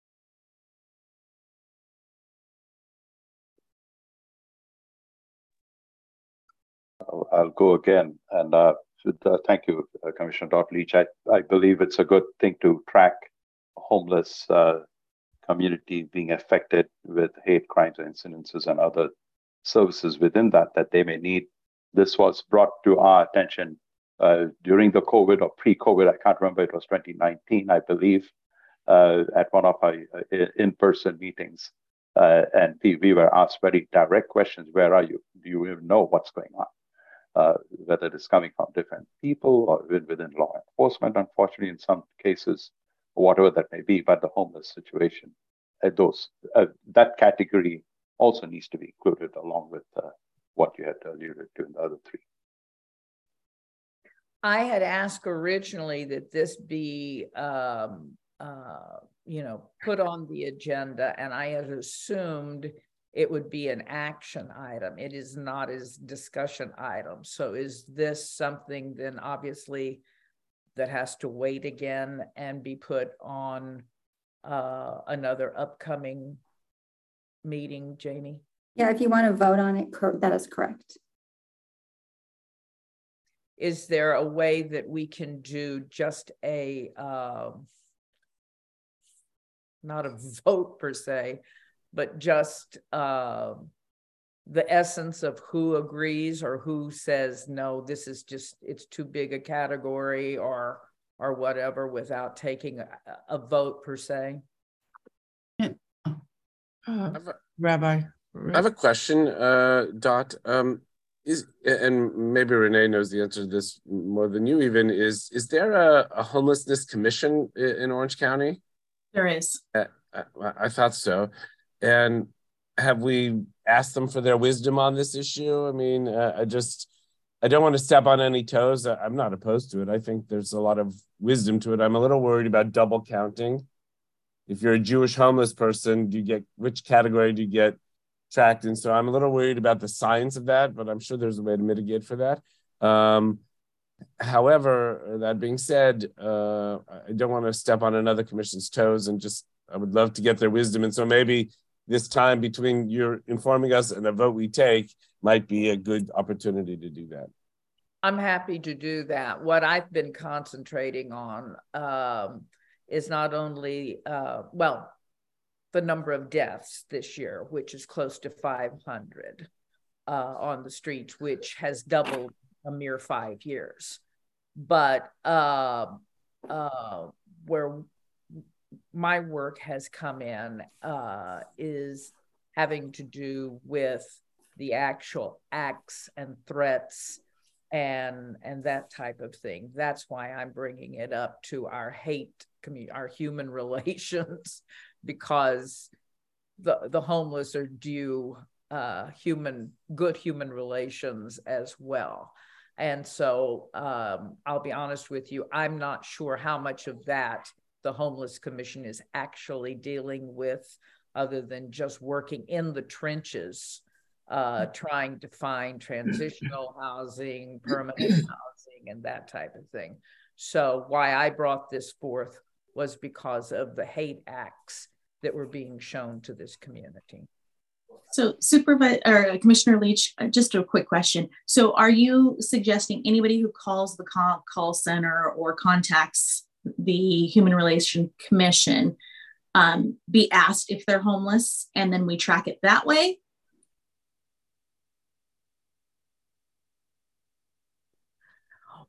I'll go again. And thank you, Commissioner Leach. I believe it's a good thing to track homeless community being affected with hate crimes incidences and other services within that they may need. This was brought to our attention during the COVID or pre-COVID. I can't remember. It was 2019, I believe, at one of our in-person meetings. And we were asked very direct questions. Where are you? Do you even know what's going on? Whether it is coming from different people or within law enforcement, unfortunately, in some cases, whatever that may be, but the homeless situation, that category also needs to be included along with what you had alluded to in the other three. I had asked originally that this be, put on the agenda, and I had assumed it would be an action item. It is not as discussion item. So is this something then obviously that has to wait again and be put on another upcoming meeting, Jamie? Yeah, if you want to vote on it, that is correct. Is there a way that we can do just a, not a vote per se, but just the essence of who agrees or who says, no, this is just, it's too big a category or whatever, without taking a vote per se? Rabbi. I have a question, Dot. And maybe Renee knows the answer to this more than you even, is there a homelessness commission in Orange County? There is. I thought so. And have we asked them for their wisdom on this issue? I mean, I don't want to step on any toes. I'm not opposed to it. I think there's a lot of wisdom to it. I'm a little worried about double counting. If you're a Jewish homeless person, which category do you get tracked in? So I'm a little worried about the science of that, but I'm sure there's a way to mitigate for that. However, that being said, I don't want to step on another commission's toes, and I would love to get their wisdom. And so maybe this time between your informing us and the vote we take might be a good opportunity to do that. I'm happy to do that. What I've been concentrating on is not only, the number of deaths this year, which is close to 500 on the streets, which has doubled a mere 5 years. But where my work has come in is having to do with the actual acts and threats and that type of thing. That's why I'm bringing it up to our our human relations, because the homeless are due good human relations as well. And so I'll be honest with you, I'm not sure how much of that the Homeless Commission is actually dealing with, other than just working in the trenches, trying to find transitional housing, permanent housing, and that type of thing. So why I brought this forth was because of the hate acts that were being shown to this community. So Commissioner Leach, just a quick question. So are you suggesting anybody who calls the call center or contacts the Human Relations Commission be asked if they're homeless, and then we track it that way?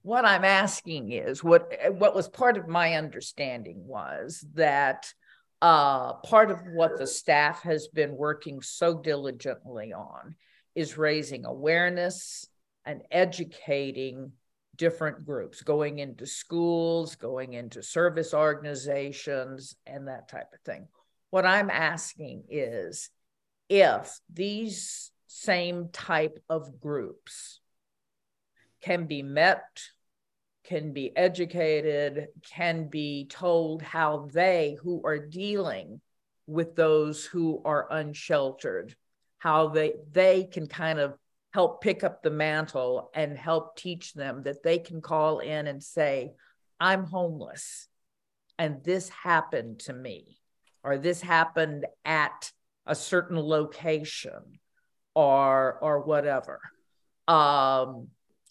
what I'm asking is what was part of my understanding was that part of what the staff has been working so diligently on is raising awareness and educating different groups, going into schools, going into service organizations, and that type of thing. What I'm asking is if these same type of groups can be met, can be educated, can be told how they who are dealing with those who are unsheltered, how they can kind of help pick up the mantle and help teach them that they can call in and say, I'm homeless and this happened to me, or this happened at a certain location, or whatever. I'm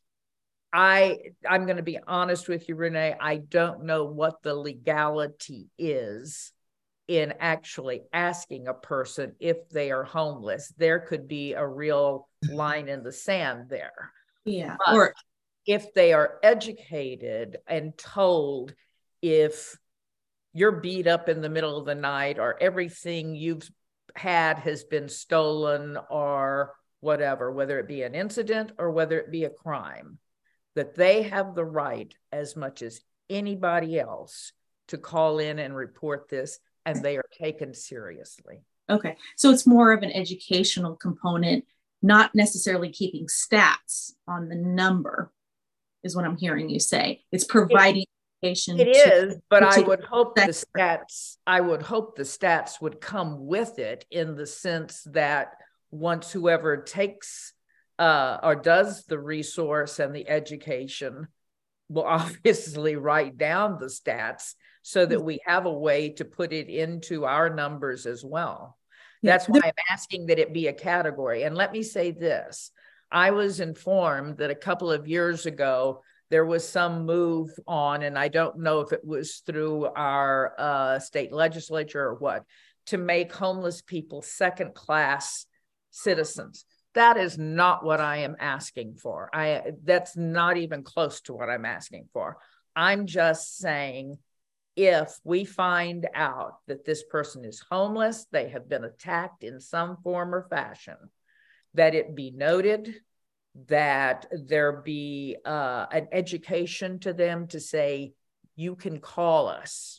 going to be honest with you, Renee. I don't know what the legality is in actually asking a person if they are homeless. There could be a real line in the sand there. Yeah. But or if they are educated and told, if you're beat up in the middle of the night, or everything you've had has been stolen, or whatever, whether it be an incident or whether it be a crime, that they have the right, as much as anybody else, to call in and report this, and they are taken seriously. Okay, so it's more of an educational component, not necessarily keeping stats on the number, is what I'm hearing you say. It's providing education. It is, but I would hope the stats, would come with it, in the sense that once whoever takes or does the resource and the education will obviously write down the stats, so that we have a way to put it into our numbers as well. That's why I'm asking that it be a category. And let me say this. I was informed that a couple of years ago, there was some move on, and I don't know if it was through our state legislature or what, to make homeless people second-class citizens. That is not what I am asking for. That's not even close to what I'm asking for. I'm just saying, if we find out that this person is homeless, they have been attacked in some form or fashion, that it be noted, that there be an education to them to say, you can call us,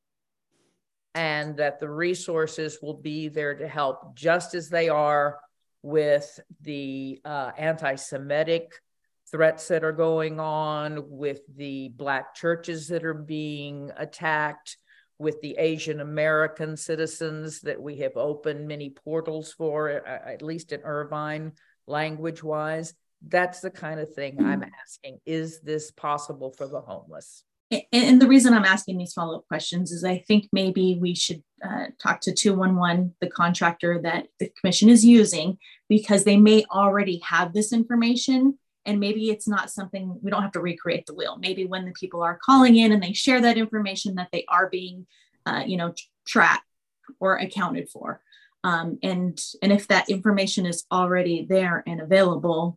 and that the resources will be there to help, just as they are with the anti-Semitic threats that are going on, with the Black churches that are being attacked, with the Asian American citizens that we have opened many portals for, at least in Irvine, language-wise. That's the kind of thing I'm asking. Is this possible for the homeless? And the reason I'm asking these follow-up questions is I think maybe we should talk to 211, the contractor that the commission is using, because they may already have this information. And maybe it's not something, we don't have to recreate the wheel. Maybe when the people are calling in and they share that information, that they are being, tracked or accounted for. And if that information is already there and available,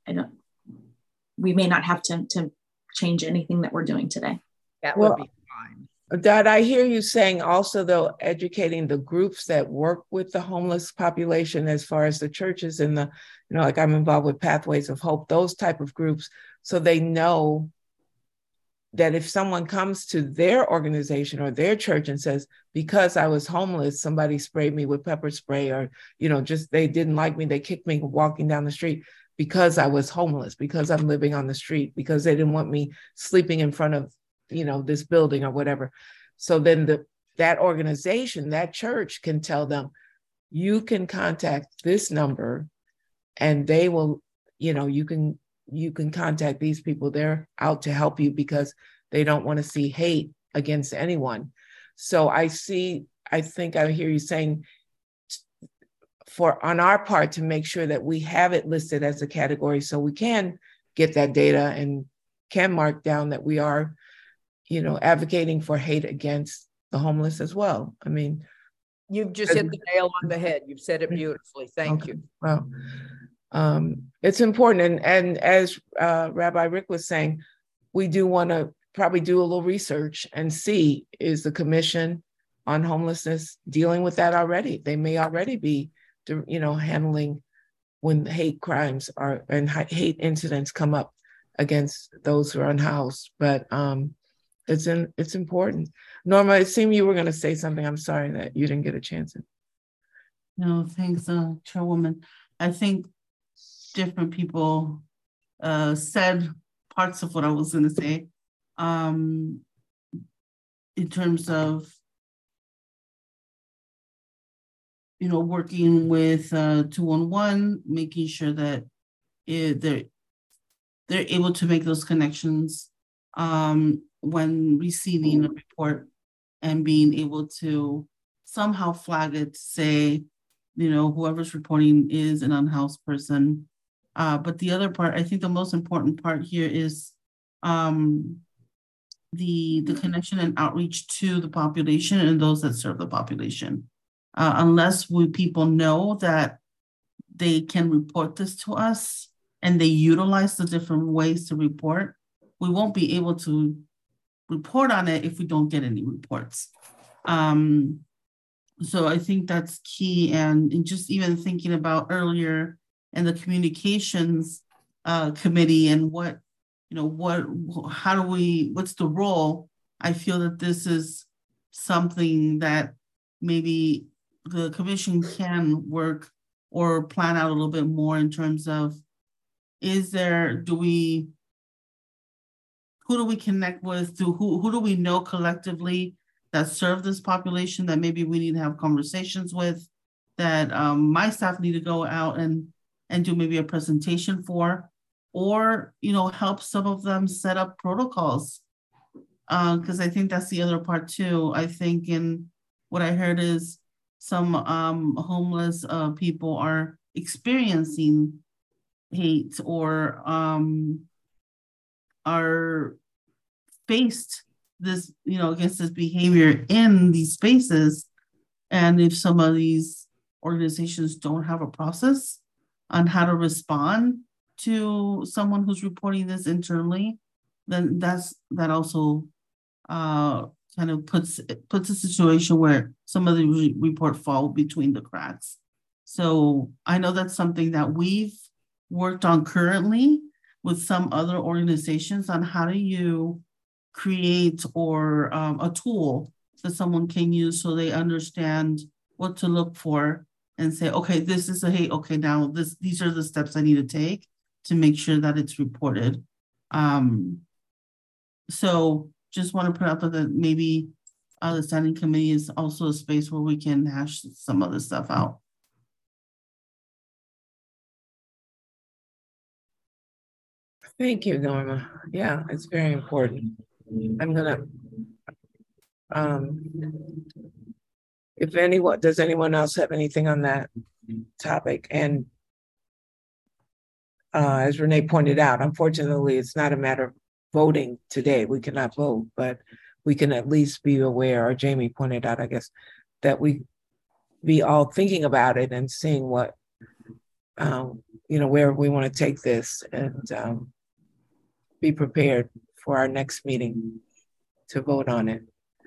we may not have to change anything that we're doing today. That would be fine. Dad, I hear you saying also, though, educating the groups that work with the homeless population, as far as the churches and the, like I'm involved with Pathways of Hope, those type of groups, so they know that if someone comes to their organization or their church and says, because I was homeless, somebody sprayed me with pepper spray, or, just they didn't like me, they kicked me walking down the street because I was homeless, because I'm living on the street, because they didn't want me sleeping in front of, this building or whatever. So then that organization, that church can tell them, you can contact this number and they will, you can contact these people. They're out to help you because they don't want to see hate against anyone. So I think I hear you saying, on our part, to make sure that we have it listed as a category, so we can get that data and can mark down that we are, advocating for hate against the homeless as well. I mean, you've just hit the nail on the head. You've said it beautifully. Thank you. Well, it's important. And as Rabbi Rick was saying, we do want to probably do a little research and see, is the Commission on Homelessness dealing with that already? They may already be, handling when hate crimes are and hate incidents come up against those who are unhoused. But it's important. Norma, it seemed you were going to say something. I'm sorry that you didn't get a chance. No, thanks, Chairwoman. I think different people said parts of what I was going to say in terms of, working with 211, making sure that they're able to make those connections when receiving a report and being able to somehow flag it to say, whoever's reporting is an unhoused person. But the other part, I think the most important part here is the connection and outreach to the population and those that serve the population. Unless people know that they can report this to us and they utilize the different ways to report, we won't be able to report on it if we don't get any reports. So I think that's key. And just even thinking about earlier in the communications committee and what's the role? I feel that this is something that maybe the commission can work or plan out a little bit more in terms of, who do we connect with? Who do we know collectively that serve this population that maybe we need to have conversations with, that my staff need to go out and do maybe a presentation for, or, help some of them set up protocols. Because I think that's the other part too. I think in what I heard is some homeless people are experiencing hate or are faced this, against this behavior in these spaces. And if some of these organizations don't have a process on how to respond to someone who's reporting this internally, then that also kind of puts a situation where some of the report fall between the cracks. So I know that's something that we've worked on currently with some other organizations on how do you create or a tool that someone can use so they understand what to look for and say, okay, this is a hate. Okay, now these are the steps I need to take to make sure that it's reported. So just want to put out that maybe the standing committee is also a space where we can hash some of this stuff out. Thank you, Norma. Yeah, it's very important. I'm gonna, does anyone else have anything on that topic? And as Renee pointed out, unfortunately, it's not a matter of voting today. We cannot vote, but we can at least be aware, or Jamie pointed out, I guess, that we be all thinking about it and seeing what, where we want to take this and be prepared for our next meeting to vote on it.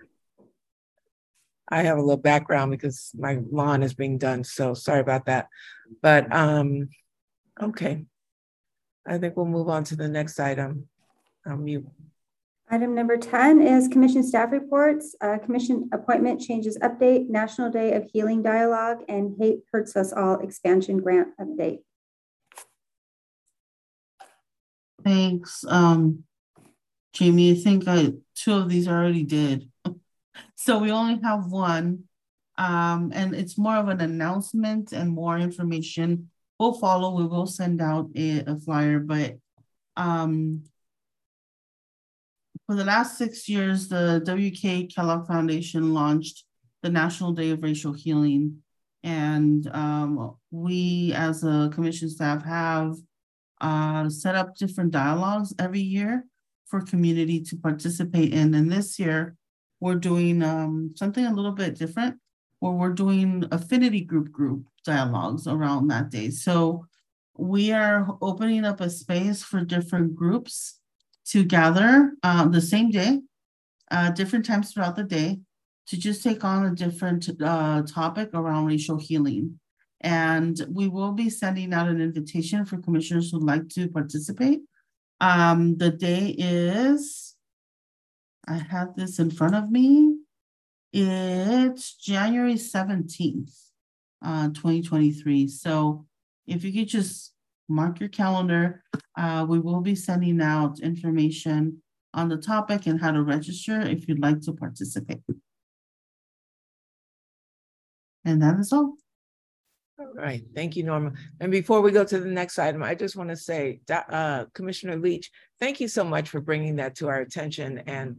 I have a little background because my lawn is being done, so sorry about that. But okay, I think we'll move on to the next item. I'll mute. Item number 10 is Commission staff reports, Commission appointment changes update, National Day of Healing Dialogue, and Hate Hurts Us All expansion grant update. Thanks, Jamie. I think two of these I already did. So we only have one, and it's more of an announcement and more information will follow. We will send out a flyer, but for the last 6 years, the W.K. Kellogg Foundation launched the National Day of Racial Healing. And we as a commission staff have set up different dialogues every year for community to participate in. And this year, we're doing something a little bit different, where we're doing affinity group dialogues around that day. So we are opening up a space for different groups to gather the same day, different times throughout the day, to just take on a different topic around racial healing. And we will be sending out an invitation for commissioners who'd like to participate. The day is, I have this in front of me. It's January 17th, 2023. So if you could just mark your calendar, we will be sending out information on the topic and how to register if you'd like to participate. And that is all. All right, thank you, Norma. And before we go to the next item, I just want to say, Commissioner Leach, thank you so much for bringing that to our attention and,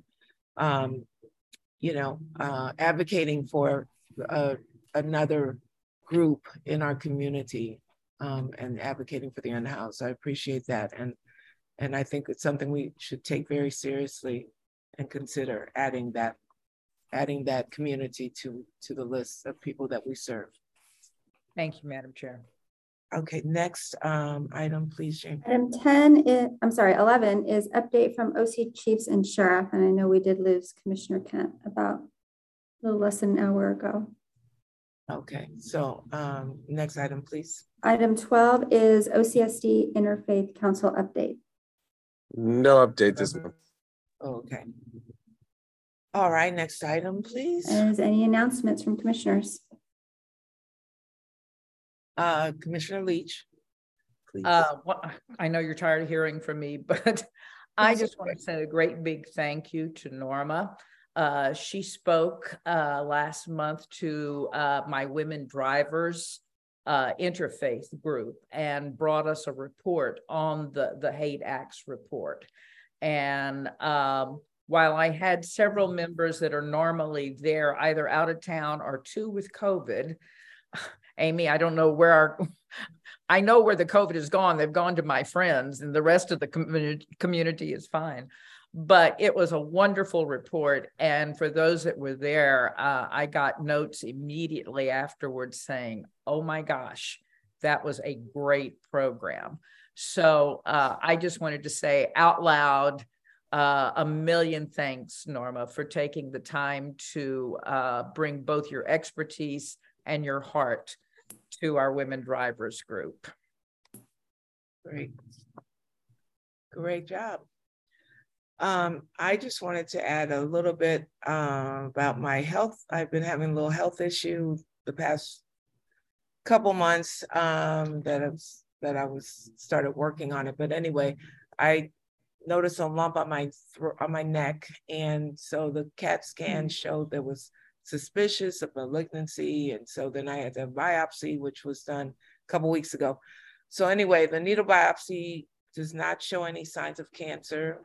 advocating for another group in our community and advocating for the unhoused. I appreciate that. And I think it's something we should take very seriously and consider adding that community to the list of people that we serve. Thank you, Madam Chair. Okay, next item, please, Jane. Item 11 is update from OC Chiefs and Sheriff. And I know we did lose Commissioner Kent about a little less than an hour ago. Okay, so next item, please. Item 12 is OCSD Interfaith Council update. No update this month. Okay. All right, next item, please. Is any announcements from commissioners? Commissioner Leach, please. Well, I know you're tired of hearing from me, but I just want to say a great big thank you to Norma. She spoke last month to my women drivers interfaith group and brought us a report on the Hate Acts report. And while I had several members that are normally there, either out of town or two with COVID, Amy, I don't know where I know where the COVID is gone. They've gone to my friends and the rest of the community is fine. But it was a wonderful report. And for those that were there, I got notes immediately afterwards saying, oh my gosh, that was a great program. So I just wanted to say out loud, a million thanks, Norma, for taking the time to bring both your expertise and your heart to our women drivers group. Great job. I just wanted to add a little bit about my health. I've been having a little health issue the past couple months that I was started working on it. But anyway, I noticed a lump on my neck, and so the CAT scan showed there was suspicious of malignancy, and so then I had a biopsy, which was done a couple weeks ago. So anyway, the needle biopsy does not show any signs of cancer.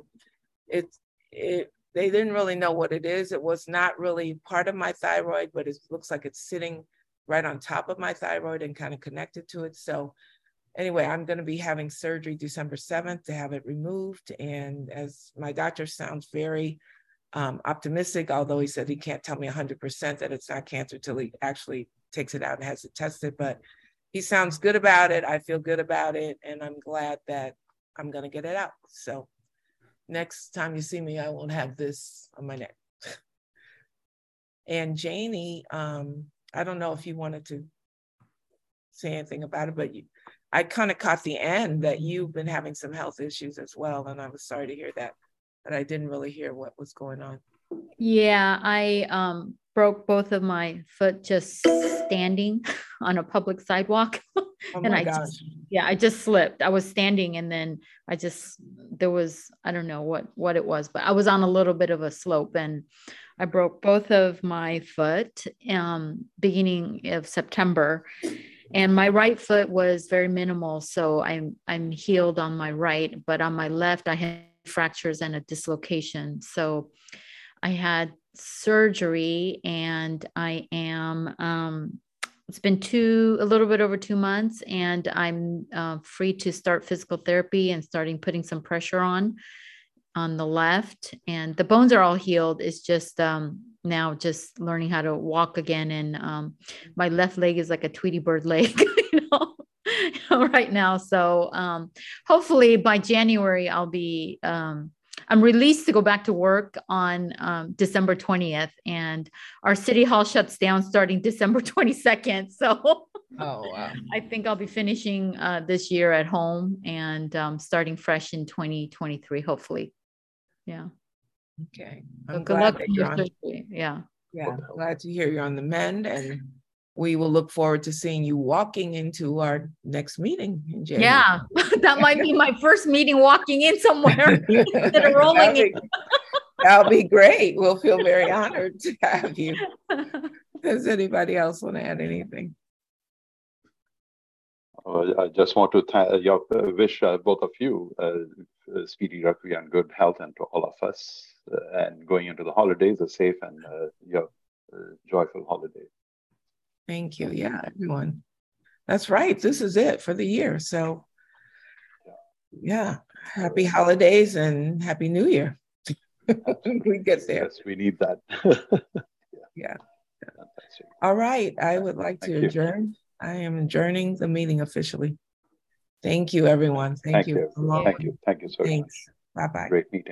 They didn't really know what it is. It was not really part of my thyroid, but it looks like it's sitting right on top of my thyroid and kind of connected to it. So anyway, I'm going to be having surgery December 7th to have it removed. And as my doctor sounds very optimistic, although he said he can't tell me 100% that it's not cancer till he actually takes it out and has it tested, but he sounds good about it. I feel good about it, and I'm glad that I'm going to get it out. So next time you see me, I won't have this on my neck. And Janie, I don't know if you wanted to say anything about it, but I kind of caught the end that you've been having some health issues as well, and I was sorry to hear that, but I didn't really hear what was going on. Yeah, I broke both of my foot just standing on a public sidewalk. Oh and my gosh. I just slipped. I was standing, and then I don't know what it was, but I was on a little bit of a slope, and I broke both of my foot beginning of September. And my right foot was very minimal, so I'm healed on my right, but on my left I had fractures and a dislocation. So I had surgery, and I am it's been a little bit over 2 months, and I'm free to start physical therapy and putting some pressure on the left, and the bones are all healed. It's just now just learning how to walk again, and my left leg is like a Tweety Bird leg, right now. So hopefully by January, I'll be, I'm released to go back to work on December 20th, and our city hall shuts down starting December 22nd. So wow. I think I'll be finishing this year at home and starting fresh in 2023, hopefully. Yeah. Okay. So I'm good glad luck that with you're your on. surgery. Yeah. Yeah, glad to hear you're on the mend, and we will look forward to seeing you walking into our next meeting in January. Yeah, that might be my first meeting walking in somewhere instead of rolling in. That'll be great. We'll feel very honored to have you. Does anybody else want to add anything? I just want to wish both of you speedy recovery and good health, and to all of us, and going into the holidays, a safe and joyful holiday. Thank you. Yeah, everyone. That's right. This is it for the year. So, yeah, happy holidays and happy New Year. We get there. Yes, we need that. Yeah. All right. I would like to adjourn. I am adjourning the meeting officially. Thank you, everyone. Thank you. Thank you. Thank you so much. Bye-bye. Great meeting.